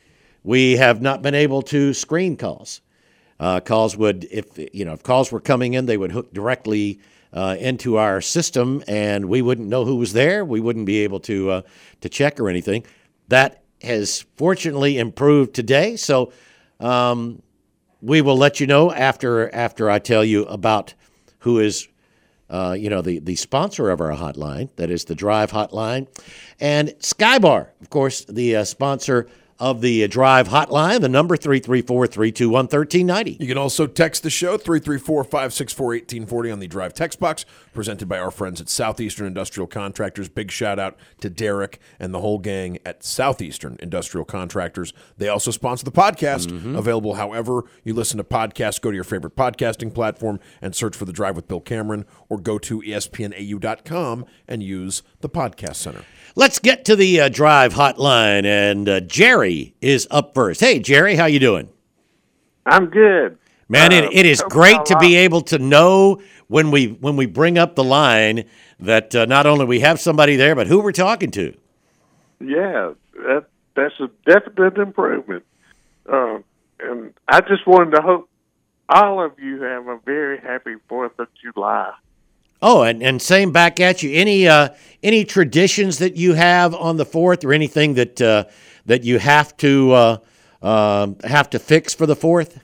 we have not been able to screen calls. Uh, calls would, if you know, if calls were coming in, they would hook directly uh, into our system, and we wouldn't know who was there. We wouldn't be able to uh, to check or anything. That has fortunately improved today. So um, we will let you know after after I tell you about who is. Uh, you know, the, the sponsor of our hotline, that is the Drive Hotline. And Skybar, of course, the uh, sponsor of the uh, Drive Hotline, the number three three four, three two one, one three nine zero. You can also text the show, three three four, five six four, one eight four zero on the Drive text box, presented by our friends at Southeastern Industrial Contractors. Big shout out to Derek and the whole gang at Southeastern Industrial Contractors. They also sponsor the podcast, mm-hmm. available however you listen to podcasts. Go to your favorite podcasting platform and search for The Drive with Bill Cameron, or go to E S P N A U dot com and use the podcast center. Let's get to the uh, Drive Hotline, and uh, Jerry is up first. Hey, Jerry, how you doing? I'm good. Man, uh, it, it is great to be able to know when we when we bring up the line that uh, not only we have somebody there, but who we're talking to. Yeah, that that's a definite improvement. Uh, and I just wanted to hope all of you have a very happy fourth of July. Oh, and, and same back at you. Any uh, any traditions that you have on the fourth, or anything that uh, that you have to uh, uh, have to fix for the fourth?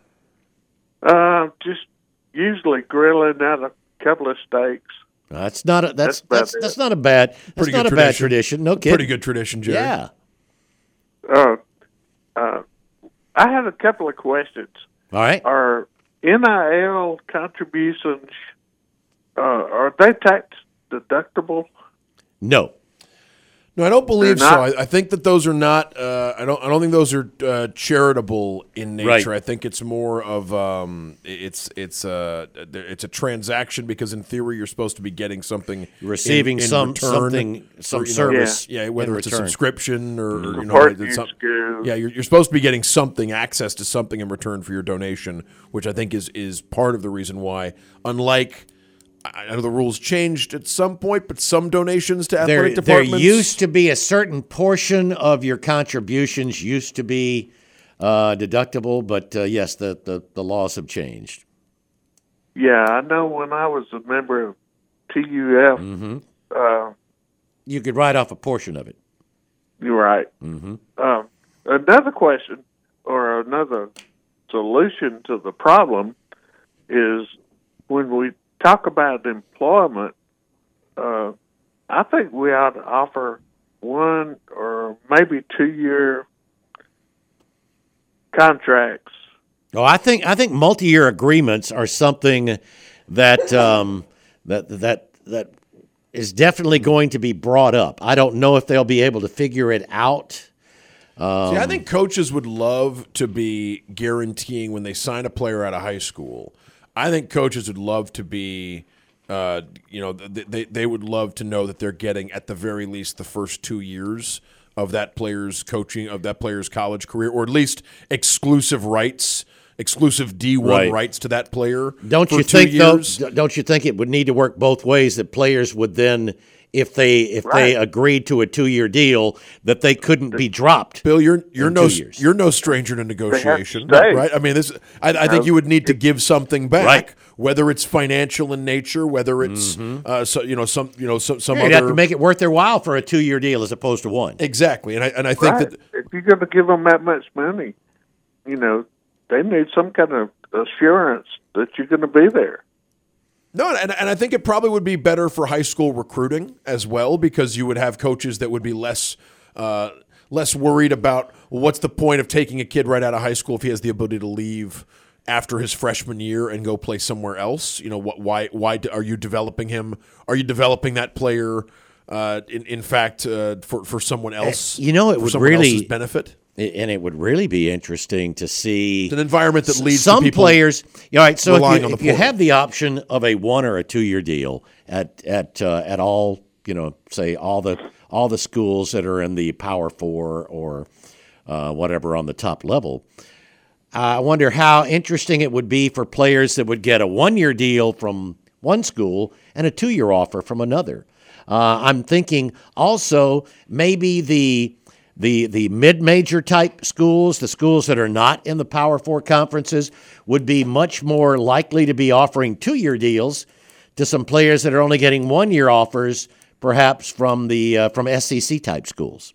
Uh, just usually grilling out a couple of steaks. That's not a that's that's that's, that's not a bad that's Pretty not good a tradition. bad tradition. No kidding. Pretty good tradition, Jerry. Yeah. Uh, uh, I have a couple of questions. All right. Are N I L contributions uh, are they tax deductible? No. No, I don't believe They're so. not- I, I think that those are not. Uh, I don't. I don't think those are uh, charitable in nature. Right. I think it's more of. Um, it's it's a it's a transaction because in theory you're supposed to be getting something, Receiving in, in some- return something- for, some you know, service Yeah, whether in it's a return. subscription or, or you know, Part it's you some- school. yeah, you're, you're supposed to be getting something, access to something in return for your donation, which I think is is part of the reason why. Unlike. I know the rules changed at some point, but some donations to There, athletic there departments. used to be a certain portion of your contributions used to be uh, deductible, but uh, yes, the, the, the laws have changed. Yeah, I know when I was a member of T U F, Mm-hmm. uh, You could write off a portion of it. you're right. Mm-hmm. Um, another question or another solution to the problem is when we talk about employment, uh, I think we ought to offer one or maybe two-year contracts. Oh, I think I think multi-year agreements are something that um, that that that is definitely going to be brought up. I don't know if they'll be able to figure it out. Um, See, I think coaches would love to be guaranteeing when they sign a player out of high school. I think coaches would love to be, uh, you know, they they would love to know that they're getting at the very least the first two years of that player's coaching of that player's college career, or at least exclusive rights, exclusive D one Right. rights to that player. Don't for you two think years. though? Don't you think it would need to work both ways? That players would then, if they if they Right. agreed to a two-year deal, that they couldn't be dropped. Bill, you're you're in no two years. you're no stranger to negotiation, stay. right? I mean, this. I, I think you would need to give something back, Right. whether it's financial in nature, whether it's uh, so you know some you know some some You'd other have to make it worth their while for a two-year deal as opposed to one. exactly. And I and I think Right. that If you're going to give them that much money, you know, they need some kind of assurance that you're going to be there. no, and and I think it probably would be better for high school recruiting as well because you would have coaches that would be less. Uh, less worried about well, what's the point of taking a kid right out of high school if he has the ability to leave after his freshman year and go play somewhere else. You know, what? Why? Why do, are you developing him? Are you developing that player? Uh, in in fact, uh, for for someone else, You know, it for would someone really- else's benefit. And it would really be interesting to see It's an environment that leads some to people players. All right, so if relying you, on the if you portal. have the option of a one or a two-year deal at at uh, at all, you know, say all the all the schools that are in the Power Four or uh, whatever on the top level. I wonder how interesting it would be for players that would get a one-year deal from one school and a two-year offer from another. Uh, I'm thinking also maybe the the the mid-major type schools, the schools that are not in the Power Four conferences, would be much more likely to be offering two-year deals to some players that are only getting one-year offers, perhaps from the uh, from S E C type schools.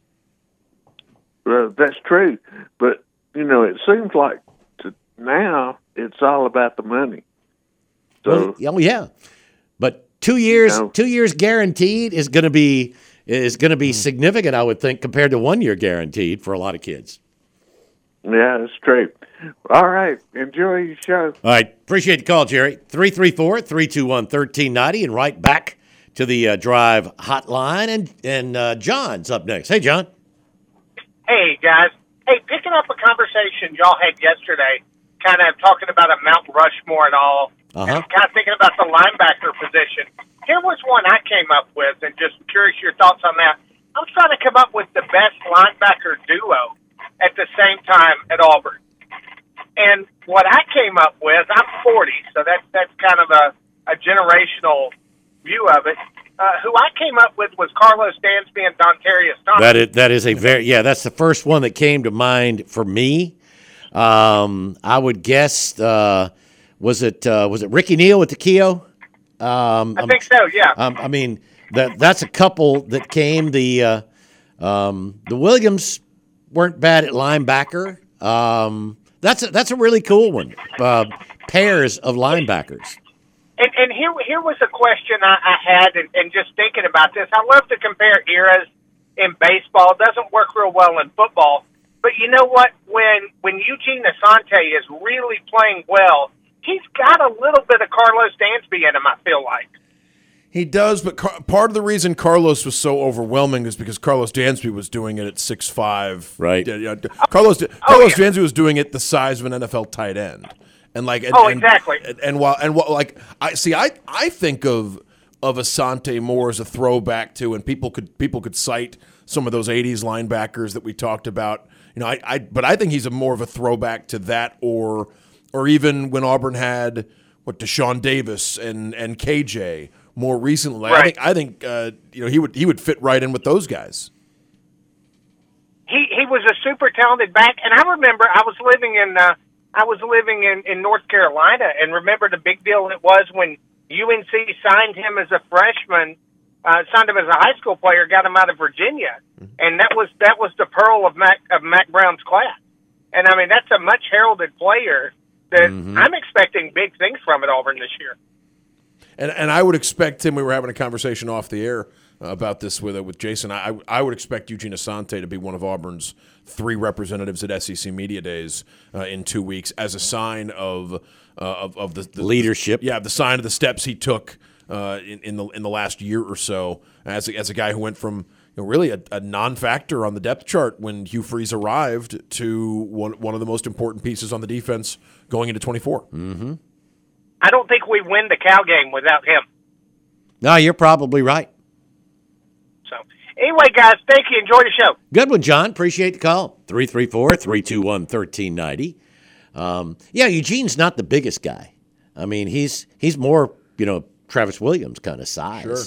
Uh, that's true, but you know, it seems like to now it's all about the money. So Well, oh yeah, but two years, know. two years guaranteed is going to be is going to be significant, I would think, compared to one year guaranteed for a lot of kids. yeah, it's true. All right, enjoy your show. All right, appreciate the call, Jerry. three three four, three two one, one three nine zero, and right back to the uh, Drive hotline, and and uh, John's up next. Hey, John. Hey, guys. Hey, picking up a conversation y'all had yesterday, kind of talking about a Mount Rushmore and all, Uh-huh. and kind of thinking about the linebacker position. Here was one I came up with, and just curious your thoughts on that. I was trying to come up with the best linebacker duo at the same time at Auburn. And what I came up with, I'm forty, so that's, that's kind of a, a generational view of it. Uh, who I came up with was Carlos Dansby and Dontarius Thompson. That is that is a very yeah. That's the first one that came to mind for me. Um, I would guess uh, was it uh, was it Ricky Neal with the Keo? Um, I think so, yeah. Um, I mean that that's a couple that came. The uh, um, the Williams weren't bad at linebacker. Um, that's a, that's a really cool one. Uh, pairs of linebackers. And, and here, here was a question I, I had, and, and just thinking about this. I love to compare eras in baseball. It doesn't work real well in football. But you know what? When when Eugene Asante is really playing well, he's got a little bit of Carlos Dansby in him, I feel like. He does, but Car- part of the reason Carlos was so overwhelming is because Carlos Dansby was doing it at six five. Right. Yeah, yeah. Carlos Carlos yeah. Dansby was doing it the size of an N F L tight end, and like and, oh and, exactly. And, and while and while like I see, I I think of of Asante more as a throwback to, and people could people could cite some of those eighties linebackers that we talked about. You know, I, I but I think he's a more of a throwback to that, or or even when Auburn had what Deshaun Davis and and K J. More recently, right. I think I think uh, you know he would he would fit right in with those guys. He he was a super talented back, and I remember I was living in uh, I was living in, in North Carolina, and remember the big deal it was when U N C signed him as a freshman, uh, signed him as a high school player, got him out of Virginia, mm-hmm. and that was that was the pearl of Mac of Mac Brown's class. And I mean that's a much heralded player that mm-hmm. I'm expecting big things from at Auburn this year. And and I would expect him. We were having a conversation off the air uh, about this with uh, with Jason. I I would expect Eugene Asante to be one of Auburn's three representatives at S E C Media Days uh, in two weeks as a sign of uh, of, of the, the leadership. Yeah, the sign of the steps he took uh, in, in the in the last year or so as a, as a guy who went from you know, really a, a non-factor on the depth chart when Hugh Freeze arrived to one one of the most important pieces on the defense going into twenty-four. Mm-hmm. I don't think we win the Cal game without him. No, you're probably right. So, anyway, guys, thank you. Enjoy the show. Good one, John. Appreciate the call. three three four, three two one, one three nine zero. Um, yeah, Eugene's not the biggest guy. I mean, he's he's more, you know, Travis Williams kind of size. Sure.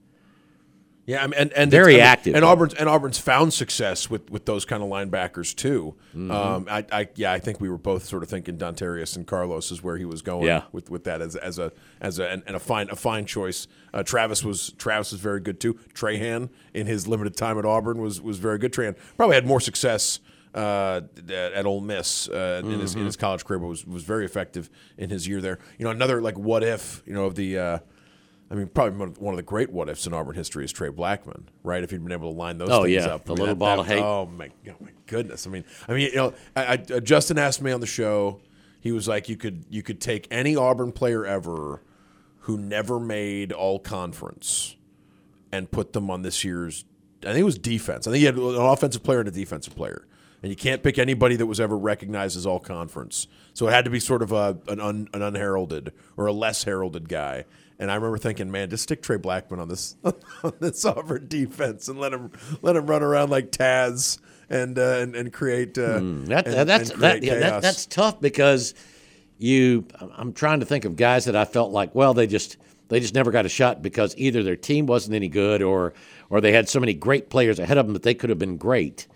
Yeah, I mean, and, and very I mean, active. And Auburn's and Auburn's found success with, with those kind of linebackers too. Mm-hmm. Um, I, I yeah, I think we were both sort of thinking Dontarius and Carlos is where he was going. Yeah. with, with that as as a as a and, and a fine a fine choice. Uh, Travis was Travis was very good too. Trahan in his limited time at Auburn was was very good. Trahan probably had more success uh, at, at Ole Miss uh, in, mm-hmm. his, in his college career, but was was very effective in his year there. You know, another like what if you know of the. Uh, I mean, probably one of the great what-ifs in Auburn history is Trey Blackman, right? If he'd been able to line those oh, things yeah. up. The I mean, little that, ball that, of hate. Oh, my, oh, my goodness. I mean, I mean, you know, I, I, Justin asked me on the show, he was like, you could you could take any Auburn player ever who never made all-conference and put them on this year's, I think it was defense. I think he had an offensive player and a defensive player. And you can't pick anybody that was ever recognized as all-conference. So it had to be sort of a, an, un, an unheralded or a less heralded guy. And I remember thinking, man, just stick Trey Blackman on this on this Auburn defense and let him let him run around like Taz and uh, and, and create uh, mm, that, and, that's and that, create yeah, that, that's tough because you. I'm trying to think of guys that I felt like, well, they just they just never got a shot because either their team wasn't any good or or they had so many great players ahead of them that they could have been great.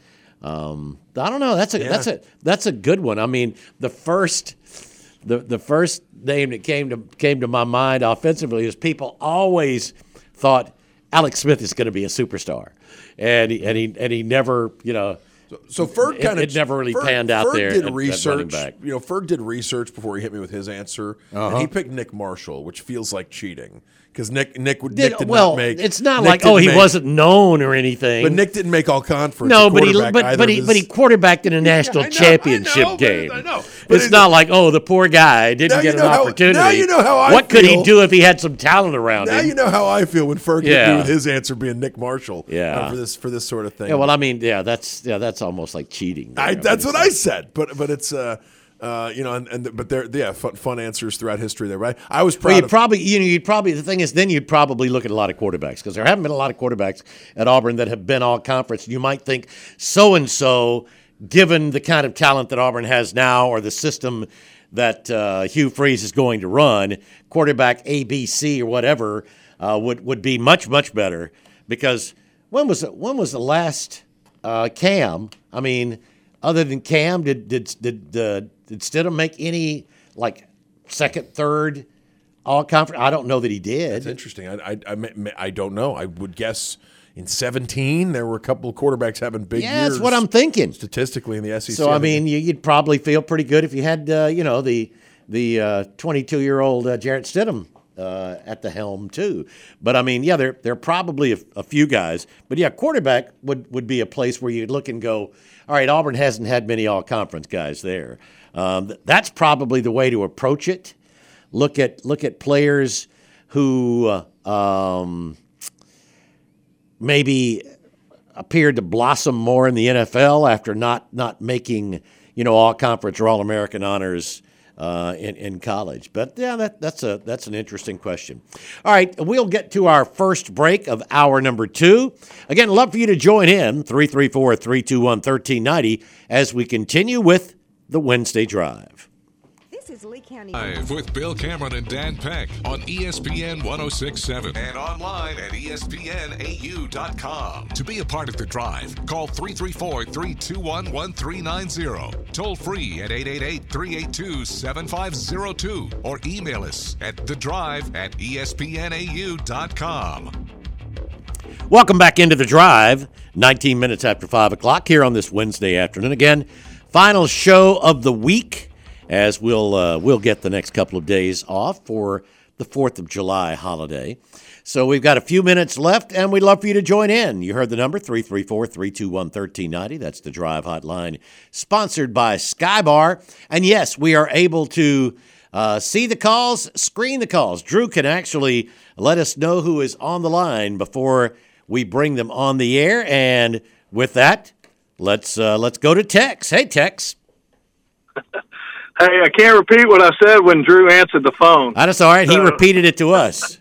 Um, I don't know. That's a yeah. that's a that's a good one. I mean, the first. The the first name that came to came to my mind offensively is people always thought Alex Smith is going to be a superstar, and he, and he and he never you know. So, so Ferg kind of it, it never really Ferg, panned out Ferg there. Did at, research, at you know, Ferg did research before he hit me with his answer, uh-huh. and he picked Nick Marshall, which feels like cheating because Nick Nick, Nick did, did well, not make. It's not Nick like oh he make, wasn't known or anything. But Nick didn't make all conference. No, but he but but he his, but he quarterbacked in a national I know, championship I know, game. I know. But it's, it's not like oh the poor guy didn't get an how, opportunity. Now you know how I what feel. could he do if he had some talent around now him? Now you know how I feel when Ferg yeah. hit me with his answer being Nick Marshall. Yeah. Uh, for this for this sort of thing. Yeah, well, I mean, yeah, that's yeah, that's almost like cheating. I, there. that's I mean, what I said, but but it's uh, uh, you know, and, and but they're yeah, fun, fun answers throughout history there, right? I was proud. Well, you of, probably you know you'd probably the thing is then you'd probably look at a lot of quarterbacks because there haven't been a lot of quarterbacks at Auburn that have been all conference. You might think so and so, given the kind of talent that Auburn has now or the system that uh, Hugh Freeze is going to run, quarterback A, B, C, or whatever uh, would would be much much better because when was it, when was the last uh, Cam? I mean. Other than Cam, did did did uh, did Stidham make any like second, third all conference? I don't know that he did. That's interesting. I, I I I don't know. I would guess in seventeen there were a couple of quarterbacks having big yeah, years. that's what I'm thinking. Statistically in the S E C. So I mean, you'd probably feel pretty good if you had uh, you know the the twenty-two year old uh, Jarrett Stidham uh, at the helm too. But I mean, yeah, there there are probably a, a few guys. But yeah, quarterback would would be a place where you'd look and go. All right, Auburn hasn't had many all-conference guys there. Um, that's probably the way to approach it. Look at look at players who uh, um, maybe appeared to blossom more in the N F L after not not making, you know, all conference or all American honors uh, in in college. But yeah, that that's a that's an interesting question. All right, we'll get to our first break of hour number two. Again, love for you to join in three three four, three two one, one three nine zero as we continue with the Wednesday Drive. This is Lee County. Live with Bill Cameron and Dan Peck on E S P N ten sixty-seven and online at E S P N A U dot com. To be a part of the drive, call three three four, three two one, one three nine zero. Toll free at eight eight eight, three eight two, seven five zero two or email us at the drive at E S P N A U dot com. Welcome back into the drive. nineteen minutes after five o'clock here on this Wednesday afternoon. Again, final show of the week, as we'll uh, we'll get the next couple of days off for the fourth of July holiday. So we've got a few minutes left, and we'd love for you to join in. You heard the number, three three four, three two one, one three nine zero. That's the Drive Hotline, sponsored by Skybar. And yes, we are able to uh, see the calls, screen the calls. Drew can actually let us know who is on the line before we bring them on the air. And with that, let's uh, let's go to Tex. Hey, Tex. Hey, I can't repeat what I said when Drew answered the phone. That's all right. So, he repeated it to us.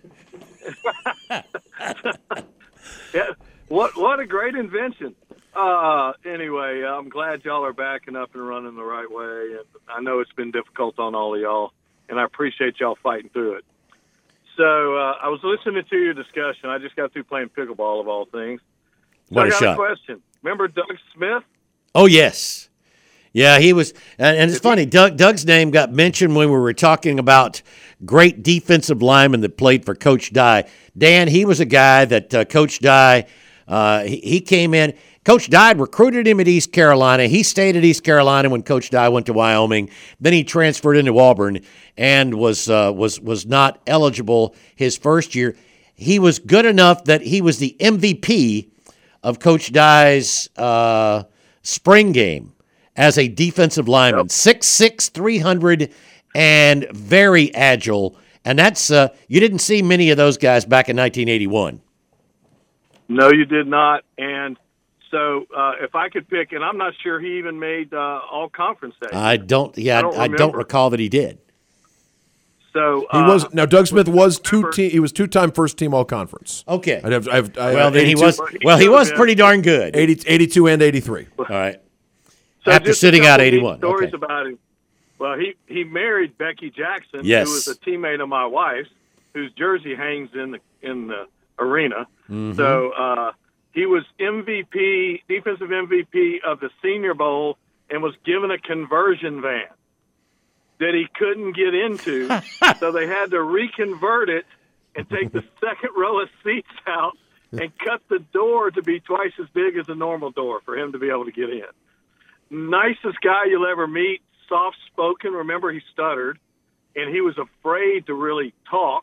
Yeah, what what a great invention. Uh, anyway, I'm glad y'all are backing up and running the right way. And I know it's been difficult on all of y'all, and I appreciate y'all fighting through it. So uh, I was listening to your discussion. I just got through playing pickleball, of all things. So what I a got shot. a question. Remember Doug Smith? Oh, yes. Yeah, he was, and, and it's funny, Doug, Doug's name got mentioned when we were talking about great defensive linemen that played for Coach Dye. Dan, he was a guy that uh, Coach Dye, uh, he, he came in. Coach Dye recruited him at East Carolina. He stayed at East Carolina when Coach Dye went to Wyoming. Then he transferred into Auburn and was uh, was was not eligible his first year. He was good enough that he was the M V P of Coach Dye's uh, spring game as a defensive lineman, yep. six six, three hundred, and very agile. And that's uh, you didn't see many of those guys back in nineteen eighty-one. No, you did not. And so uh, if I could pick, and I'm not sure he even made uh, all-conference day. I don't. Yeah, I don't, I don't recall that he did. So he uh, was now. Doug Smith was two. Te- he was two-time first-team all-conference. Okay. I have. I have. I well, have then he was. Well, he was pretty darn good. eighty, eighty-two and eighty-three. All right. So After just sitting a out couple eighty-one. Stories okay. about him. Well, he, he married Becky Jackson, yes. who was a teammate of my wife's, whose jersey hangs in the in the arena. Mm-hmm. So uh, he was M V P, defensive M V P of the Senior Bowl, and was given a conversion van that he couldn't get into. So they had to reconvert it and take the second row of seats out and cut the door to be twice as big as a normal door for him to be able to get in. Nicest guy you'll ever meet, soft-spoken. Remember, he stuttered, and he was afraid to really talk.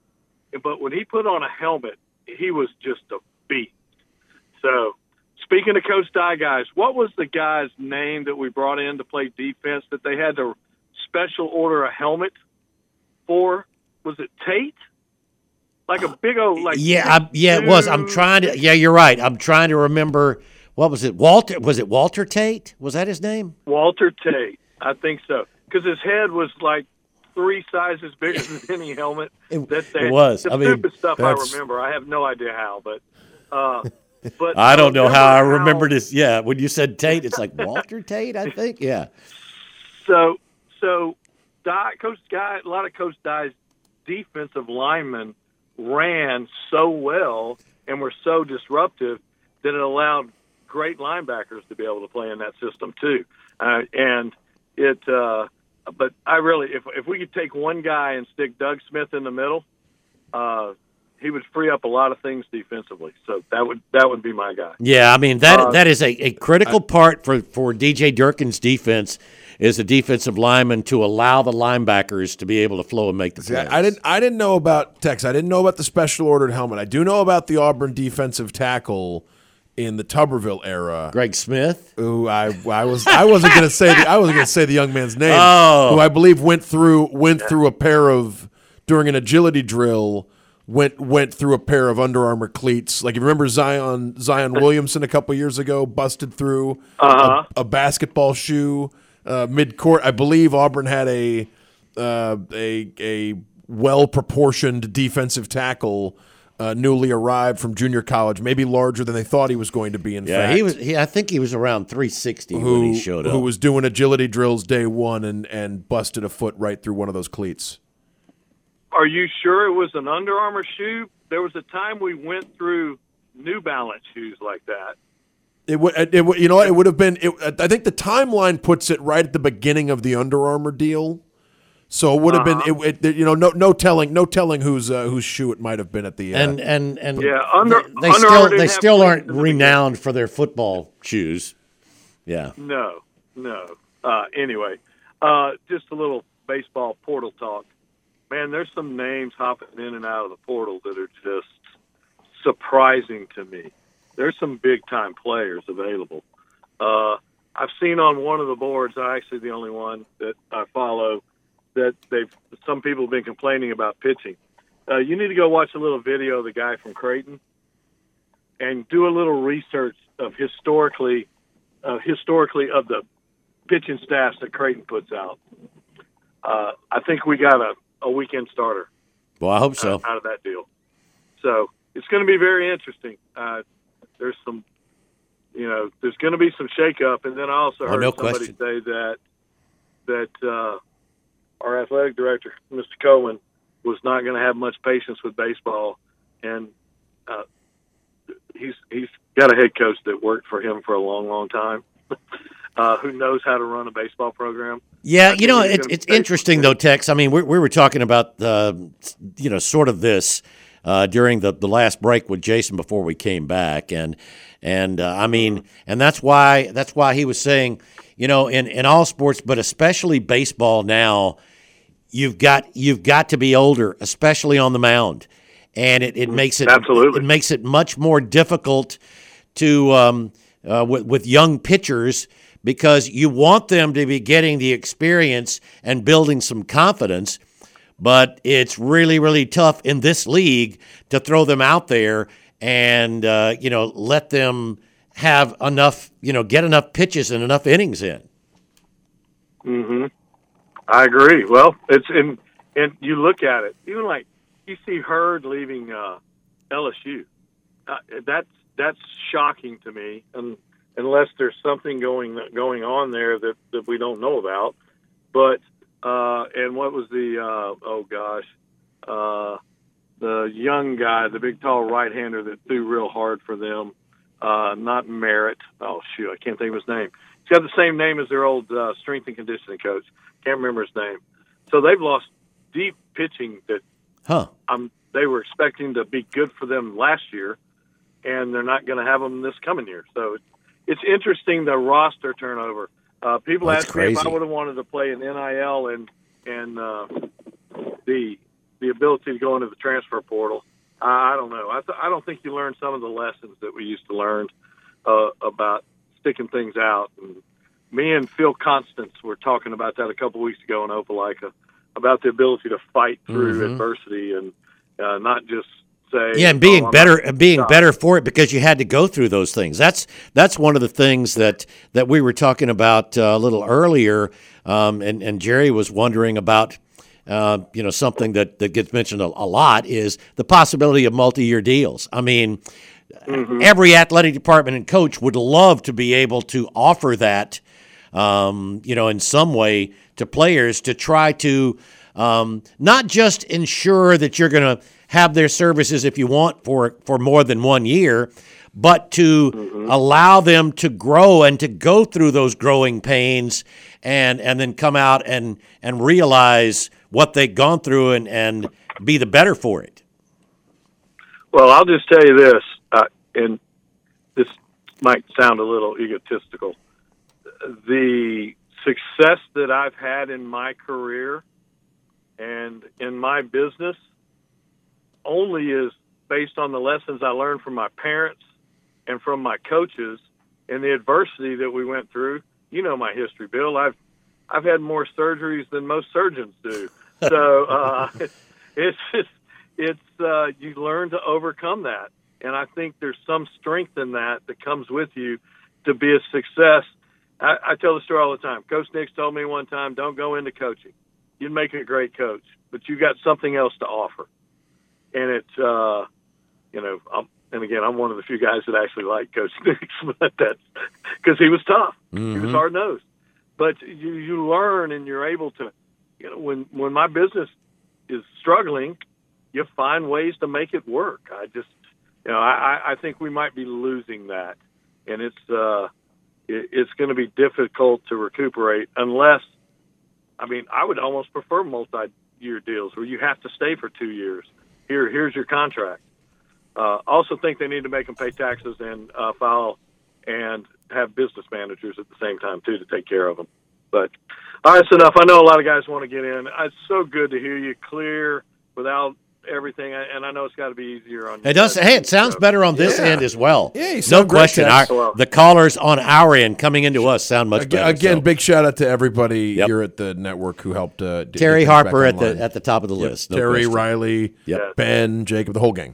But when he put on a helmet, he was just a beast. So, speaking of Coach Dye guys, what was the guy's name that we brought in to play defense that they had to special order a helmet for? Was it Tate? Like a big old, like yeah, I, yeah, it was. I'm trying to. Yeah, you're right. I'm trying to remember. What was it? Walter? Was it Walter Tate? Was that his name? Walter Tate. I think so. Because his head was like three sizes bigger than any helmet. It, that they, it was. The I mean, stupid stuff I remember. I have no idea how, but. Uh, but I don't know how I how, remember this. Yeah, when you said Tate, it's like Walter Tate. I think. Yeah. So, so, Dye, Coach Dye, a lot of Coach Dye's defensive linemen ran so well and were so disruptive that it allowed great linebackers to be able to play in that system too. Uh, and it, uh, but I really, if if we could take one guy and stick Doug Smith in the middle, uh, he would free up a lot of things defensively. So that would that would be my guy. Yeah, I mean that uh, that is a, a critical part for, for D J Durkin's defense is the defensive lineman to allow the linebackers to be able to flow and make the plays. See, I, I didn't I didn't know about Tex. I didn't know about the special ordered helmet. I do know about the Auburn defensive tackle in the Tuberville era, Greg Smith. Who I I was I wasn't gonna say the, I wasn't gonna say the young man's name. Oh. Who I believe went through went through a pair of during an agility drill went went through a pair of Under Armour cleats. Like, you remember Zion Zion Williamson a couple years ago busted through Uh-huh. a, a basketball shoe uh, mid-court. I believe Auburn had a uh, a a well-proportioned defensive tackle uh, newly arrived from junior college, maybe larger than they thought he was going to be. In Yeah, fact, he was. He, I think he was around three sixty who when he showed up. who was doing agility drills day one and and busted a foot right through one of those cleats. Are you sure it was an Under Armour shoe? There was a time we went through New Balance shoes like that. It would, it would, you know, what? It would have been. It, I think the timeline puts it right at the beginning of the Under Armour deal, so it would have Uh-huh. been. It, it, you know, no, no telling, no telling whose uh, whose shoe it might have been at the end. and and and Yeah, Under- they, they Under still Armour didn't they have still cleats aren't in the renowned for their football shoes. Yeah. No, no. Uh, anyway, uh, just a little baseball portal talk. Man, there's some names hopping in and out of the portal that are just surprising to me. There's some big-time players available. Uh, I've seen on one of the boards, I'm actually the only one that I follow, that they've some people have been complaining about pitching. Uh, you need to go watch a little video of the guy from Creighton and do a little research of historically, uh, historically of the pitching staffs that Creighton puts out. Uh, I think we got a, a weekend starter Well, I hope so. out, out of that deal. So it's going to be very interesting. Uh, there's some, you know, there's going to be some shakeup, and then I also Oh, heard no somebody question. say that that uh, our athletic director, Mister Cohen, was not going to have much patience with baseball, and uh, he's he's got a head coach that worked for him for a long, long time, uh, who knows how to run a baseball program. Yeah, I you know, think he's it's gonna it's be interesting though, Tex. I mean, we we were talking about uh, you know sort of this uh, during the, the last break with Jason before we came back, and and uh, I mean, and that's why that's why he was saying, you know, in, in all sports, but especially baseball now, you've got you've got to be older, especially on the mound, and it, it makes it Absolutely. it makes it much more difficult to um, uh, with, with young pitchers, because you want them to be getting the experience and building some confidence, but it's really, really tough in this league to throw them out there and, uh, you know, let them have enough, you know, get enough pitches and enough innings in. Mm-hmm. I agree. Well, it's in, and you look at it, even like you see Hurd leaving uh, L S U. Uh, that's that's shocking to me, and unless there's something going going on there that, that we don't know about. But uh, and what was the uh, oh gosh, uh, the young guy, the big tall right-hander that threw real hard for them, uh, not Merritt. Oh shoot, I can't think of his name. He's got the same name as their old uh, strength and conditioning coach. Can't remember his name. So they've lost deep pitching that Huh. um, they were expecting to be good for them last year, and they're not going to have them this coming year. So it's, it's interesting, the roster turnover. Uh, people That's ask me if crazy. I would have wanted to play in N I L and and uh, the the ability to go into the transfer portal. I, I don't know. I, th- I don't think you learn some of the lessons that we used to learn uh, about sticking things out. And me and Phil Constance were talking about that a couple weeks ago in Opelika, about the ability to fight through Mhm. adversity and uh, not just say, Yeah, and being "Oh, I'm better, not gonna being stop." better for it because you had to go through those things. That's that's one of the things that that we were talking about uh, a little earlier, um, and and Jerry was wondering about. Uh, you know, something that, that gets mentioned a, a lot is the possibility of multi-year deals. I mean, Mm-hmm. every athletic department and coach would love to be able to offer that, um, you know, in some way to players to try to um, not just ensure that you're going to have their services if you want for for more than one year, but to Mm-hmm. allow them to grow and to go through those growing pains and and then come out and and realize what they've gone through and, and be the better for it. Well, I'll just tell you this, uh, and this might sound a little egotistical. The success that I've had in my career and in my business only is based on the lessons I learned from my parents and from my coaches and the adversity that we went through. You know my history, Bill. I've I've had more surgeries than most surgeons do. So uh, it's just it's uh, you learn to overcome that. And I think there's some strength in that that comes with you to be a success. I, I tell the story all the time. Coach Nix told me one time, don't go into coaching. You'd make a great coach, but you got something else to offer. And it's, uh, you know, I'm, and again, I'm one of the few guys that actually like Coach Nix, but that's because he was tough. Mm-hmm. He was hard-nosed. But you, you learn and you're able to, you know, when, when my business is struggling, you find ways to make it work. I just, you know, I, I think we might be losing that. And it's, uh, it, it's going to be difficult to recuperate unless, I mean, I would almost prefer multi-year deals where you have to stay for two years. Here, here's your contract. Uh, also think they need to make them pay taxes and uh, file and have business managers at the same time, too, to take care of them. But, all right, that's enough. I know a lot of guys want to get in. It's so good to hear you clear without everything, and I know it's got to be easier on you. It does. Hey, it sounds better on this yeah. end as well. Yeah, you no sound great, question. Tex. Our, the callers on our end coming into us sound much again, better. Again, so. big shout out to everybody Yep. here at the network who helped. Uh, d- Terry get Harper back at the online. at the top of the Yep. list. No Terry, question. Riley, Yep. Ben, Jacob, the whole gang.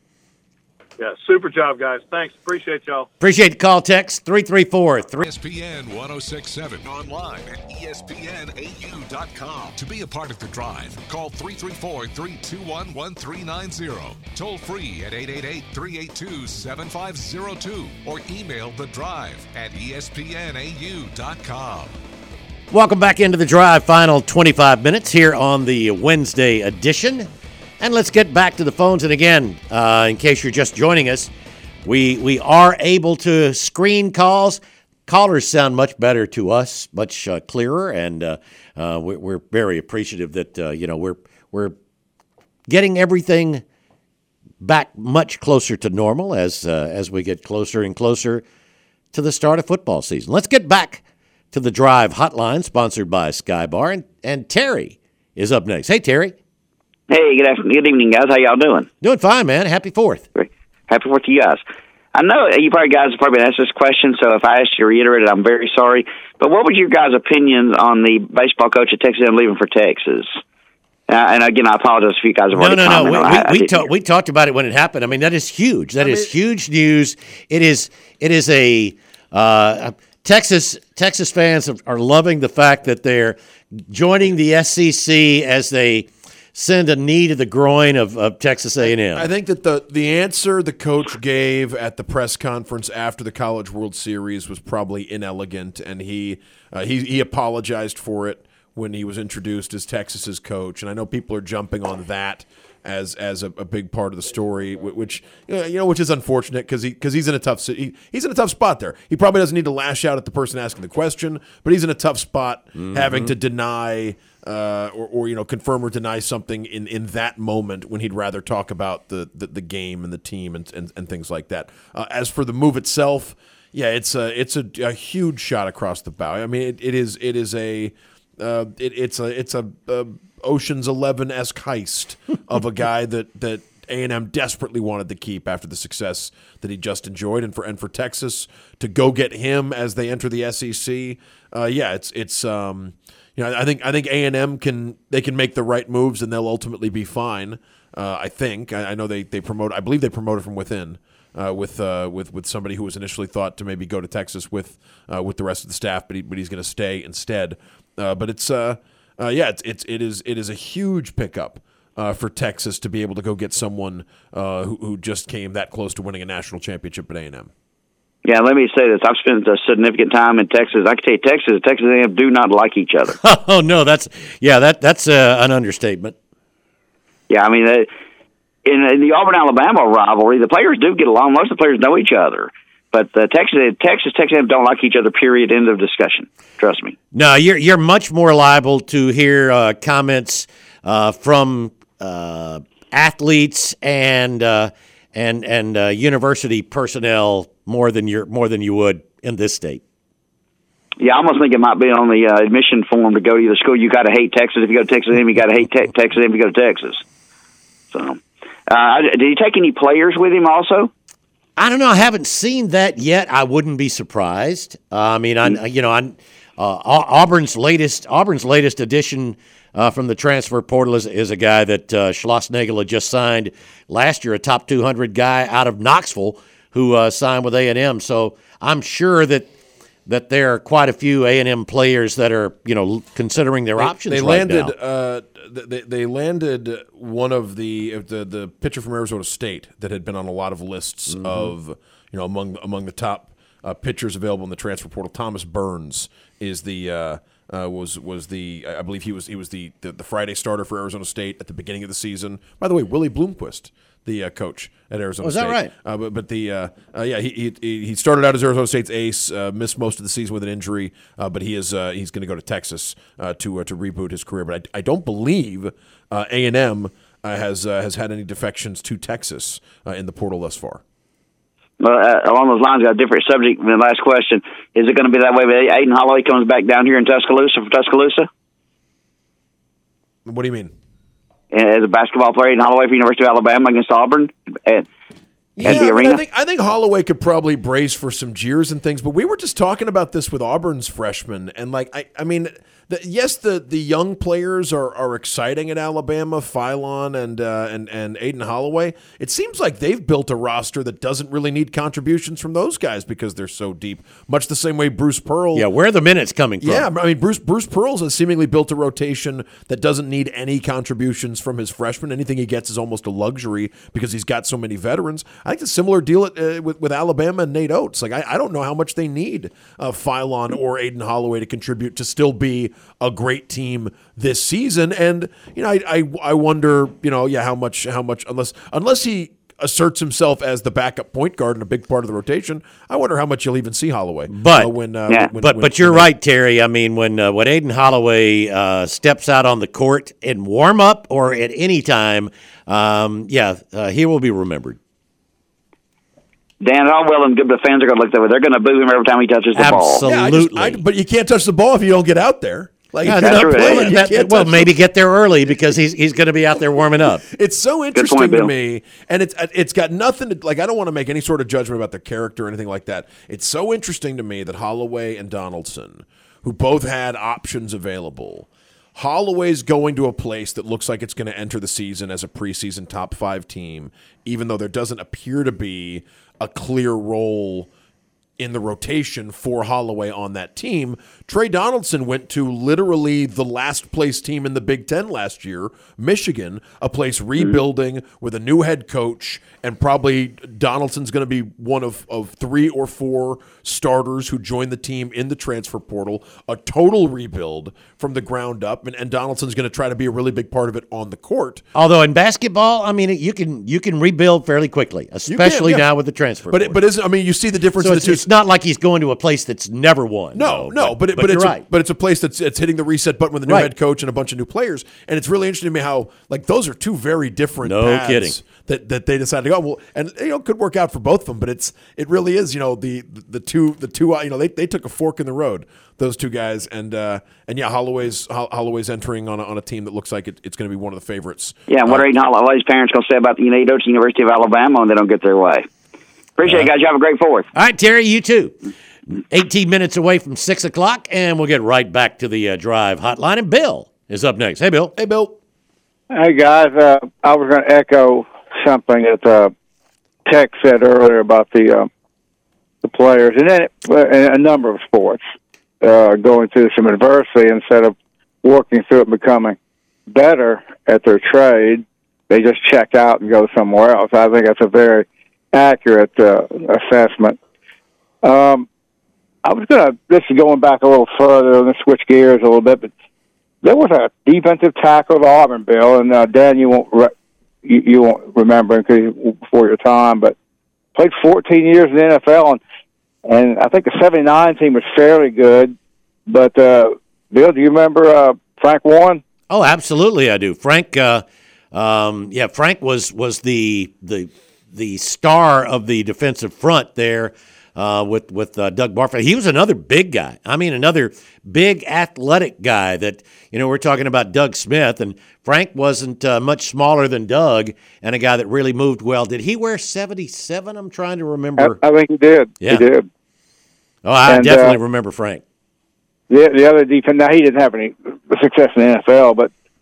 Yeah, super job, guys. Thanks. Appreciate y'all. Appreciate the call. Text three three four three. E S P N ten sixty-seven online at E S P N A U dot com. To be a part of the drive, call three three four, three two one, one three nine zero. Toll free at eight eight eight, three eight two, seven five zero two or email the drive at E S P N A U dot com. Welcome back into the drive. Final twenty-five minutes here on the Wednesday edition. And let's get back to the phones. And again, uh, in case you're just joining us, we we are able to screen calls. Callers sound much better to us, much uh, clearer, and uh, uh, we're, we're very appreciative that uh, you know we're we're getting everything back much closer to normal as uh, as we get closer and closer to the start of football season. Let's get back to the Drive Hotline, sponsored by Skybar, and, and Terry is up next. Hey, Terry. Hey, good afternoon, good evening, guys. How y'all doing? Doing fine, man. Happy Fourth. Great. Happy Fourth to you guys. I know you probably guys have probably been asked this question, so if I asked you to reiterate it, I'm very sorry. But what was your guys' opinions on the baseball coach at Texas A and M leaving for Texas? Uh, and again, I apologize if you guys have No, already no, no. commented We, on we, it. I- I we, didn't ta- hear. we talked about it when it happened. I mean, that is huge. That I is mean- huge news. It is. It is a uh, Texas Texas fans are loving the fact that they're joining the S E C as they send a knee to the groin of, of Texas A and M. I think that the the answer the coach gave at the press conference after the College World Series was probably inelegant, and he uh, he he apologized for it when he was introduced as Texas's coach. And I know people are jumping on that as as a, a big part of the story, which you know, you know which is unfortunate because he because he's in a tough he, he's in a tough spot there. He probably doesn't need to lash out at the person asking the question, but he's in a tough spot mm-hmm. having to deny. Uh, or, or you know, confirm or deny something in, in that moment when he'd rather talk about the, the, the game and the team and, and, and things like that. Uh, as for the move itself, yeah, it's a it's a, a huge shot across the bow. I mean, it, it is it is a uh, it, it's a it's a, a Ocean's Eleven-esque heist of a guy that that A and M desperately wanted to keep after the success that he just enjoyed, and for and for Texas to go get him as they enter the S E C. Uh, yeah, it's it's. Um, You know, I think I think A and M can they can make the right moves and they'll ultimately be fine. Uh, I think I, I know they, they promote I believe they promoted from within uh, with uh, with with somebody who was initially thought to maybe go to Texas with uh, with the rest of the staff, but he, but he's going to stay instead. Uh, but it's uh, uh, yeah it's, it's it is it is a huge pickup uh, for Texas to be able to go get someone uh, who, who just came that close to winning a national championship at A and M. Yeah, let me say this. I've spent a significant time in Texas. I can tell you, Texas and Texas A and M do not like each other. Oh no, that's yeah, that that's uh, an understatement. Yeah, I mean, uh, in, in the Auburn-Alabama rivalry, the players do get along. Most of the players know each other. But uh, Texas, Texas, Texas A and M don't like each other, period, end of discussion. Trust me. No, you're you're much more liable to hear uh, comments uh, from uh, athletes and uh, and and uh, university personnel more than you more than you would in this state. Yeah, I almost think it might be on the uh, admission form to go to either school. You got to hate Texas if you go to Texas A and M. You got to hate te- Texas A and M if you go to Texas. So, uh, did he take any players with him also? I don't know. I haven't seen that yet. I wouldn't be surprised. Uh, I mean, I you know, I, uh, Auburn's latest Auburn's latest addition uh, from the transfer portal is, is a guy that uh, Schlossnagle had just signed last year, a top two hundred guy out of Knoxville who uh, signed with A and M. So I'm sure that that there are quite a few A and M players that are, you know, considering their they, options they right landed, now. Uh, they, they landed one of the, the the pitcher from Arizona State that had been on a lot of lists mm-hmm. of, you know, among among the top uh, pitchers available in the transfer portal. Thomas Burns is the uh, uh, was was the I believe he was he was the, the the Friday starter for Arizona State at the beginning of the season. By the way, Willie Bloomquist, the uh, coach at Arizona oh, is State. that right? Uh, but but the uh, uh, yeah he, he he started out as Arizona State's ace, uh, missed most of the season with an injury, uh, but he is uh, he's going to go to Texas uh, to uh, to reboot his career. But I, I don't believe uh, A and M uh, has uh, has had any defections to Texas uh, in the portal thus far. Well, uh, along those lines, got a different subject. The last question: is it going to be that way when Aiden Holloway comes back down here in Tuscaloosa for Tuscaloosa? What do you mean? As a basketball player, Aiden Holloway for University of Alabama against Auburn at, yeah, at the I arena. Mean, I think I think Holloway could probably brace for some jeers and things, but we were just talking about this with Auburn's freshmen, and like I, I mean. The, yes, the, the young players are, are exciting at Alabama, Philon and uh, and and Aiden Holloway. It seems like they've built a roster that doesn't really need contributions from those guys because they're so deep. Much the same way Bruce Pearl. Yeah, where are the minutes coming from? Yeah, I mean Bruce Bruce Pearl has seemingly built a rotation that doesn't need any contributions from his freshmen. Anything he gets is almost a luxury because he's got so many veterans. I think it's a similar deal at, uh, with with Alabama and Nate Oates. Like I, I don't know how much they need uh, Philon or Aiden Holloway to contribute to still be a great team this season. And you know, I, I I wonder, you know, yeah, how much how much unless unless he asserts himself as the backup point guard and a big part of the rotation, I wonder how much you'll even see Holloway. But uh, when, uh, yeah. when, but when, but you're when right, Terry. I mean, when uh, when Aiden Holloway uh, steps out on the court in warm up or at any time, um, yeah, uh, he will be remembered. Dan, all well and good, but the fans are going to look that way. They're going to boo him every time he touches the Absolutely. ball. Yeah, I just, I, but you can't touch the ball if you don't get out there. Like Yeah, if you're that's not true. playing, you that- can't well, touch maybe the- get there early because he's he's going to be out there warming up. It's so point, interesting to Bill. me, and it's it's got nothing to like. I don't want to make any sort of judgment about the character or anything like that. It's so interesting to me that Holloway and Donaldson, who both had options available, Holloway's going to a place that looks like it's going to enter the season as a preseason top five team, even though there doesn't appear to be a clear role in the rotation for Holloway on that team. Trey Donaldson went to literally the last place team in the Big Ten last year, Michigan, a place rebuilding with a new head coach, and probably Donaldson's going to be one of, of three or four starters who join the team in the transfer portal, a total rebuild from the ground up, and, and Donaldson's going to try to be a really big part of it on the court. Although in basketball, I mean, you can you can rebuild fairly quickly, especially yeah. now with the transfer. But it, portal. but isn't I mean you see the difference so in the it's, two. it's not like he's going to a place that's never won. No, no, but it, but, but, you're it's right. a, but it's a place that's it's hitting the reset button with a new Right. head coach and a bunch of new players, and it's really interesting to me how like those are two very different. No paths kidding. That, that they decided to go well, and you know could work out for both of them, but it's it really is you know the the two the two you know they, they took a fork in the road, those two guys, and uh, and yeah Holloway's Holloway's entering on a, on a team that looks like it, it's going to be one of the favorites. Yeah, and what uh, are Aiden Holloway's parents going to say about the Nate Oates University of Alabama when they don't get their way? Appreciate it, guys. You have a great fourth. All right, Terry, you too. eighteen minutes away from six o'clock, and we'll get right back to the uh, drive hotline. And Bill is up next. Hey, Bill. Hey, Bill. Hey, guys. Uh, I was going to echo something that uh, Tech said earlier about the uh, the players, and then uh, in a number of sports uh, going through some adversity instead of working through it and becoming better at their trade, they just check out and go somewhere else. I think that's a very accurate uh, assessment. Um, I was going to, this is going back a little further, and switch gears a little bit, but there was a defensive tackle at Auburn, Bill, and uh, Dan, you won't re- you, you won't remember him before your time, but played fourteen years in the N F L, and, and I think the seventy-nine team was fairly good. But, uh, Bill, do you remember uh, Frank Warren? Oh, absolutely, I do. Frank, uh, um, yeah, Frank was was the the the star of the defensive front there. Uh, with with uh, Doug Barfield. He was another big guy. I mean, another big athletic guy that, you know, we're talking about Doug Smith, and Frank wasn't uh, much smaller than Doug and a guy that really moved well. Did he wear seventy-seven? I'm trying to remember. I, I think he did. Yeah. He did. Oh, I And, definitely uh, remember Frank. The, the other defense, now he didn't have any success in the N F L, but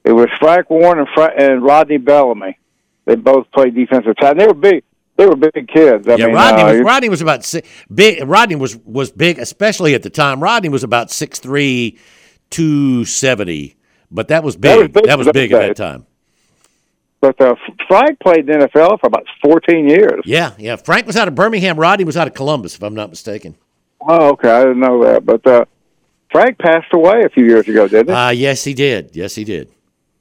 It was Frank Warren and, Fra- and Rodney Bellamy. They both played defensive tackle. They were big. They were big kids. I yeah, mean, Rodney uh, was Rodney was about six, big. Rodney was was big, especially at the time. Rodney was about six three, two seventy, but that was big. That was big, that was big at that time. But uh, Frank played in the N F L for about fourteen years. Yeah, yeah. Frank was out of Birmingham. Rodney was out of Columbus, if I'm not mistaken. Oh, okay. I didn't know that. But uh, Frank passed away a few years ago, didn't he? Uh, yes, he did. Yes, he did.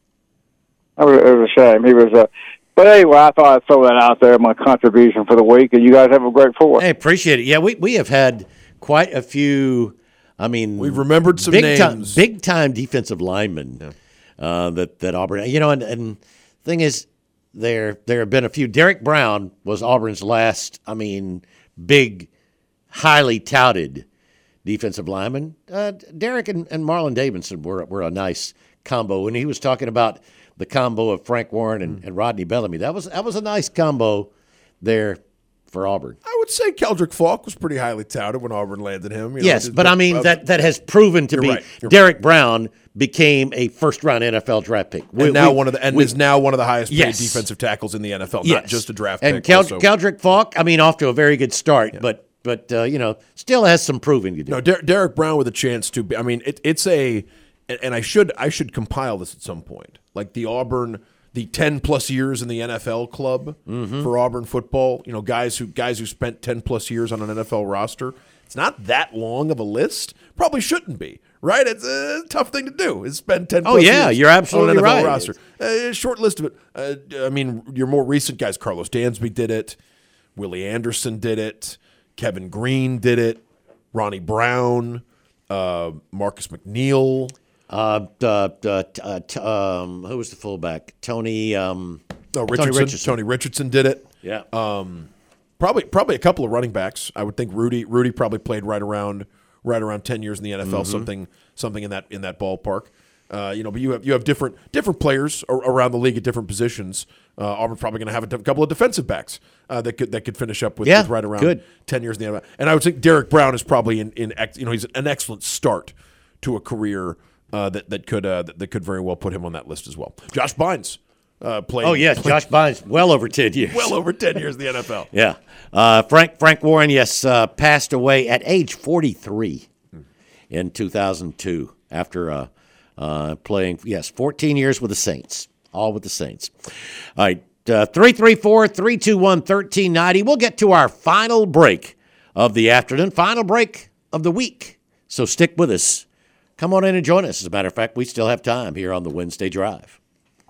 It was, it was a shame. He was. Uh, but anyway, I thought I'd throw that out there, my contribution for the week, and you guys have a great fourth. I appreciate it. Yeah, we, we have had quite a few. I mean, we've remembered some big names. Time, big time defensive linemen yeah. uh, that that Auburn. You know, and, and thing is, there there have been a few. Derek Brown was Auburn's last. I mean, big, highly touted defensive lineman. Uh, Derek and, and Marlon Davidson were were a nice combo, and he was talking about the combo of Frank Warren and, and Rodney Bellamy. That was that was a nice combo there for Auburn. I would say Keldrick Falk was pretty highly touted when Auburn landed him. You know, yes, but I mean uh, that, that has proven to be right, Derek right. Brown became a first round N F L draft pick. And we, now we, one of the and we, is now one of the highest paid yes. defensive tackles in the N F L, yes. not just a draft and pick. Kel, also. Keldrick Falk, I mean, off to a very good start, yeah. but but uh, you know, still has some proving to do. No, Der- Derek Brown with a chance to be. I mean, it, it's a, and I should I should compile this at some point, like the Auburn. The ten plus years in the N F L club mm-hmm. for Auburn football, you know, guys who guys who spent ten plus years on an N F L roster. It's not that long of a list. Probably shouldn't be, right? It's a tough thing to do. Is spend ten. Oh plus yeah, years you're absolutely on an N F L right. Roster. Uh, short list of it. Uh, I mean, your more recent guys: Carlos Dansby did it, Willie Anderson did it, Kevin Green did it, Ronnie Brown, uh, Marcus McNeil. Uh, uh, uh, uh, t- um, who was the fullback? Tony. Um, oh, Richardson, Tony Richardson. Tony Richardson did it. Yeah. Um, probably, probably a couple of running backs. I would think Rudy. Rudy probably played right around, right around ten years in the N F L. Mm-hmm. Something, something in that in that ballpark. Uh, you know, but you have you have different different players around the league at different positions. Uh, Auburn's probably going to have a de- couple of defensive backs uh, that could that could finish up with, yeah, with right around good. ten years in the N F L. And I would think Derek Brown is probably in in ex- you know he's an excellent start to a career. Uh, that that could uh, that, that could very well put him on that list as well. Josh Bynes uh, played. Oh yes, played, Josh Bynes, well over ten years. Well over ten years in the N F L. Yeah, uh, Frank Frank Warren, yes, uh, passed away at age forty-three hmm. in two thousand two after uh, uh, playing yes fourteen years with the Saints, all with the Saints. All right, uh, three three four, three two one, one three nine zero. We'll get to our final break of the afternoon, final break of the week. So stick with us. Come on in and join us. As a matter of fact, we still have time here on the Wednesday Drive.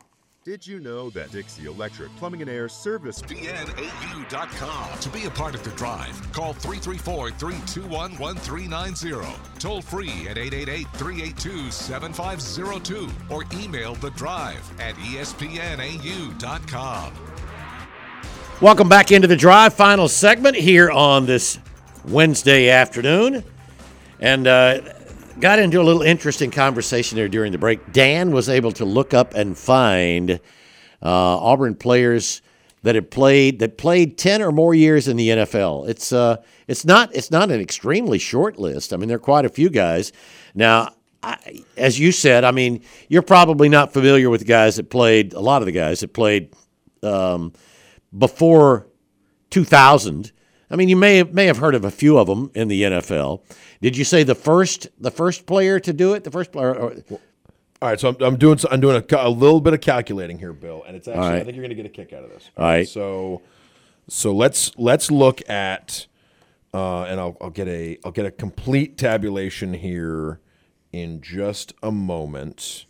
Did you know that Dixie Electric Plumbing and Air Service P N A U dot com. To be a part of the drive, call three three four, three two one, one three nine zero. Toll free at eight eight eight, three eight two, seven five zero two or email the drive at E S P N A U dot com. Welcome back into the drive, final segment here on this Wednesday afternoon. And uh, got into a little interesting conversation there during the break. Dan was able to look up and find uh, Auburn players that have played that played ten or more years in the N F L. It's uh, it's not it's not an extremely short list. I mean, there are quite a few guys. Now, I, as you said, I mean, you're probably not familiar with guys that played. A lot of the guys that played um, before two thousand. I mean, you may have, may have heard of a few of them in the N F L. Did you say the first the first player to do it? The first player. Or, all right, so I'm, I'm doing I'm doing a, a little bit of calculating here, Bill, and it's actually right. I think you're going to get a kick out of this. All right. So so let's let's look at uh, and I'll I'll get a I'll get a complete tabulation here in just a moment.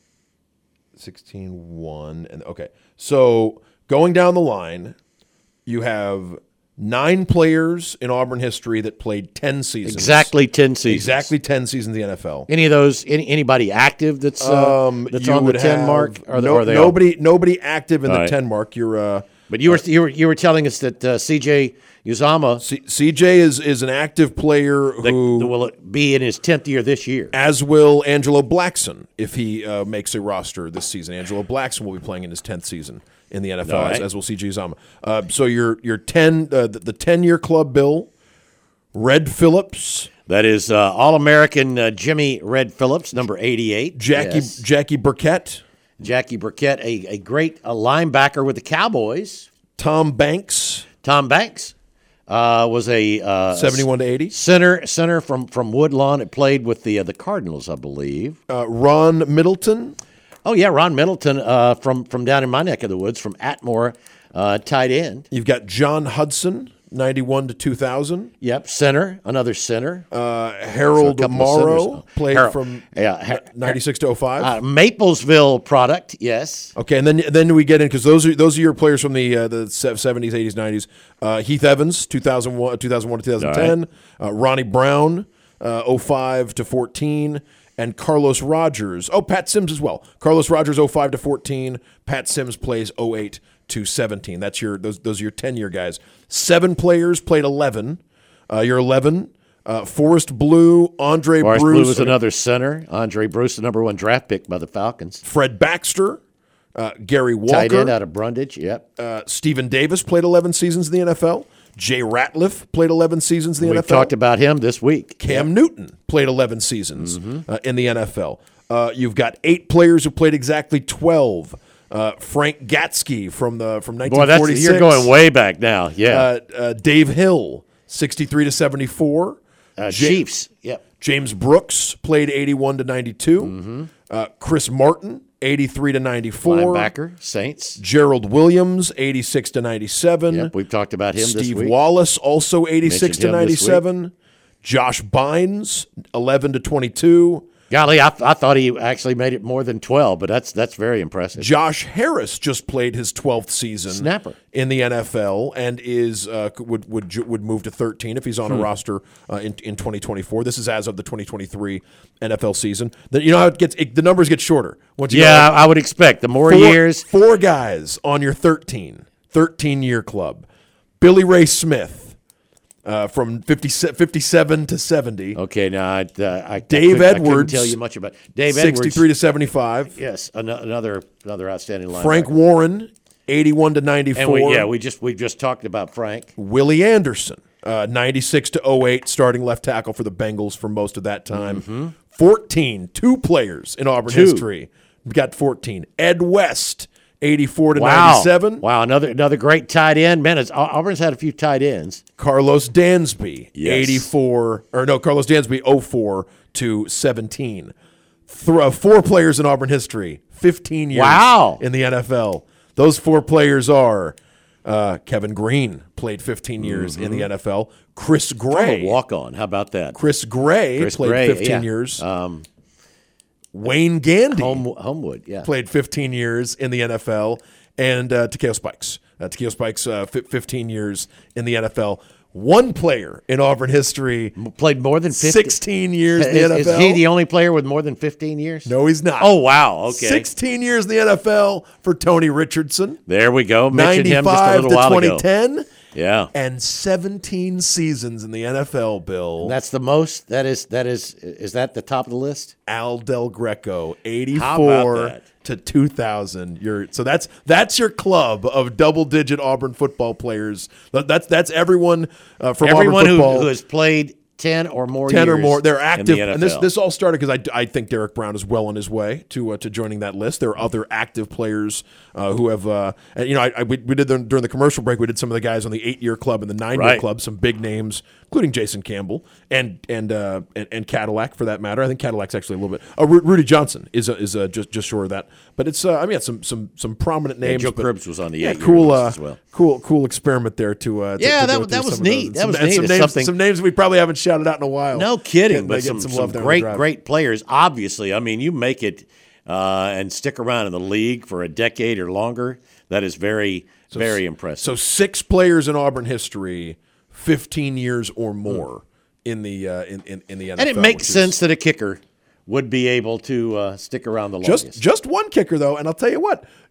sixteen one and okay. So going down the line, you have nine players in Auburn history that played ten seasons. Exactly ten seasons. Exactly ten seasons in the N F L. Any of those? Any, anybody active that's uh, um, that's you on the would ten have mark? Or no, are they nobody all? nobody active in all the right. ten mark. You're uh, but you were you were you were telling us that uh, C J Uzomah C- CJ is is an active player who that will be in his tenth year this year. As will Angelo Blackson if he uh, makes a roster this season. Angelo Blackson will be playing in his tenth season in the N F L, right. as, as will C J Uzomah. Uh, so your your ten uh, the, the ten year club, Bill, Red Phillips. That is uh, All American uh, Jimmy Red Phillips, number eighty-eight. Jackie yes. Jackie Burkett. Jackie Burkett, a, a great a linebacker with the Cowboys. Tom Banks. Tom Banks uh, was a uh, seventy-one to eighty center center from, from Woodlawn. It played with the uh, the Cardinals, I believe. Uh, Ron Middleton. Oh yeah, Ron Middleton uh, from from down in my neck of the woods, from Atmore, uh, tight end. You've got John Hudson, ninety-one to two thousand. Yep, center, another center. Uh, Harold So Morrow played Harold, from yeah, Har- ninety-six to oh five. Uh, Maplesville product, yes. Okay, and then then we get in because those are those are your players from the uh, the seventies, eighties, nineties. Uh, Heath Evans, two thousand one, two thousand one to twenty ten. Right. Uh, Ronnie Brown, uh, oh five to fourteen. And Carlos Rogers. Oh, Pat Sims as well. Carlos Rogers, oh five to fourteen. Pat Sims plays oh eight to seventeen. That's your those those are your ten-year guys. Seven players played eleven. Uh, your eleven. Uh, Forrest Blue, Andre Forrest Bruce. Blue was another center. Andre Bruce, the number one draft pick by the Falcons. Fred Baxter. Uh, Gary Walker. Tight end out of Brundage, yep. Uh, Stephen Davis played eleven seasons in the N F L. Jay Ratliff played eleven seasons in the We've N F L. We've talked about him this week. Cam yep. Newton played eleven seasons mm-hmm. uh, in the N F L. Uh, you've got eight players who played exactly twelve. Uh, Frank Gatsky from the from nineteen forty-six. Boy, that's, you're going way back now. Yeah. Uh, uh, Dave Hill, sixty-three to seventy-four. Uh, Chiefs. Yep. James Brooks played eighty-one to ninety-two. Mm-hmm. Uh, Chris Martin, eighty-three to ninety-four. Linebacker, Saints. Gerald Williams, eighty-six to ninety-seven. Yep, we've talked about him Steve this week. Wallace, also eighty-six to ninety-seven. Josh Bynes, eleven to twenty-two. Golly, I, I thought he actually made it more than twelve, but that's that's very impressive. Josh Harris just played his twelfth season Snapper. in the N F L and is uh, would would would move to thirteen if he's on hmm. a roster uh, in in twenty twenty-four. This is as of the twenty twenty-three N F L season. The, you know how it gets it, the numbers get shorter. Once you yeah, go, I would expect the more four, years. Four guys on your thirteen, thirteen-year club. Billy Ray Smith. Uh, from fifty, fifty-seven to seventy. Okay, now I, uh, I, Dave I couldn't, Edwards. I couldn't tell you much about Dave Edwards. sixty-three to seventy-five. Yes, another another outstanding linebacker. Frank Warren, eighty-one to ninety-four. And we, yeah, we just we just talked about Frank. Willie Anderson, uh, ninety-six to oh eight, starting left tackle for the Bengals for most of that time. Mm-hmm. fourteen, two players in Auburn two. history. We got fourteen. Ed West, eighty-four to wow. ninety-seven. Wow, another another great tight end. Man, it's, Auburn's had a few tight ends. Carlos Dansby, yes. eighty-four, or no, Carlos Dansby, oh four to seventeen. Th- uh, four players in Auburn history, fifteen years wow. in the N F L. Those four players are uh, Kevin Green, played fifteen years mm-hmm. in the N F L. Chris Gray. Walk on. How about that? Chris Gray Chris played Gray, fifteen yeah. years. Um, Wayne Gandy. Home, Homewood, yeah. Played fifteen years in the N F L. And uh, Takeo Spikes. Uh, Takeo Spikes, uh, fifteen years in the N F L. One player in Auburn history. Played more than fifty. sixteen years in the is, N F L. Is he the only player with more than fifteen years? No, he's not. Oh, wow. Okay. sixteen years in the N F L for Tony Richardson. There we go. Mentioned him just a little while ago. ninety-five to twenty ten. Yeah. And seventeen seasons in the N F L, Bill. And that's the most. That is that is is that the top of the list? Al Del Greco, eighty-four to two thousand. You're, so that's that's your club of double-digit Auburn football players. That's that's everyone uh, from everyone Auburn football. Who, who has played ten or more ten years or more. They're active, in the N F L. and this this all started because I, I think Derek Brown is well on his way to uh, to joining that list. There are other active players uh, who have, uh, and, you know, I, I we, we did the, during the commercial break. We did some of the guys on the eight year club and the nine year right. club, some big names, including Jason Campbell and and, uh, and and Cadillac for that matter. I think Cadillac's actually a little bit. Uh, Ru- Rudy Johnson is uh, is uh, just just short of that, but it's uh, I mean it's some some some prominent names. Yeah, Joe but, Cribbs was on the yeah, eight year cool list uh, as well. Cool cool experiment there to uh, to, yeah to that go that through was some neat. of That those. was Some, neat. some It's names something- some names we probably haven't shouted out in a while. No kidding, Getting- but getting some, some some, love there on the great, drive. great players. Obviously, I mean, you make it uh, and stick around in the league for a decade or longer. That is very, So, very impressive. So six players in Auburn history, fifteen years or more in the uh, in, in in the N F L. and it makes which sense is, that a kicker would be able to uh, stick around the just longest. just one kicker though, and I'll tell you what,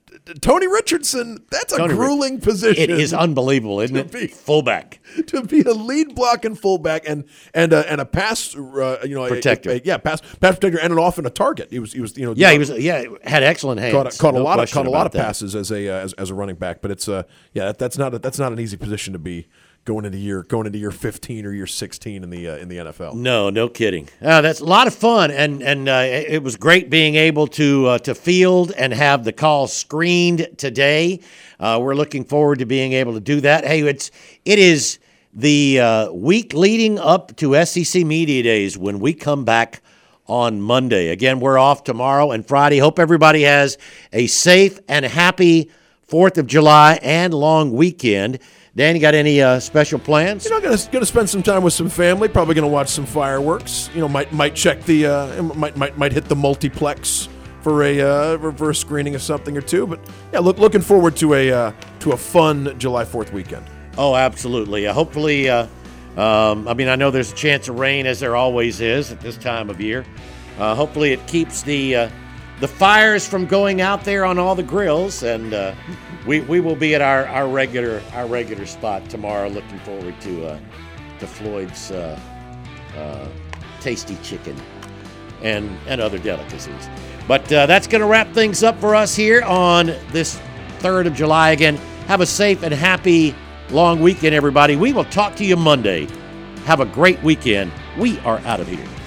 Tony Richardson, that's a Tony grueling Rich- position. It is unbelievable, isn't it? Be, fullback. To be a lead blocking fullback and and a, and a pass, uh, you know, protector. A, a, yeah, pass pass protector, and an often a target. He was he was you know. Yeah, he was. Yeah, had excellent hands. Caught, caught no a lot of caught a lot of that. passes as a uh, as, as a running back, but it's uh yeah that, that's not a, that's not an easy position to be going into year going into year fifteen or year sixteen in the uh, in the N F L. No, no kidding. Uh, that's a lot of fun, and and uh, it was great being able to uh, to field and have the call screened today. Uh, we're looking forward to being able to do that. Hey, it's it is the uh, week leading up to S E C Media Days when we come back on Monday. Again, we're off tomorrow and Friday. Hope everybody has a safe and happy fourth of July and long weekend. Dan, you got any uh, special plans? You know, gonna gonna spend some time with some family. Probably gonna watch some fireworks. You know, might might check the uh, might might might hit the multiplex for a uh, reverse screening of something or two. But yeah, look looking forward to a uh, to a fun July fourth weekend. Oh, absolutely. Uh, hopefully, uh, um, I mean, I know there's a chance of rain, as there always is at this time of year. Uh, hopefully, it keeps the uh, the fires from going out there on all the grills, and uh, we we will be at our, our regular our regular spot tomorrow. Looking forward to uh, to Floyd's uh, uh, tasty chicken and and other delicacies. But uh, that's going to wrap things up for us here on this third of July. Again, have a safe and happy long weekend, everybody. We will talk to you Monday. Have a great weekend. We are out of here.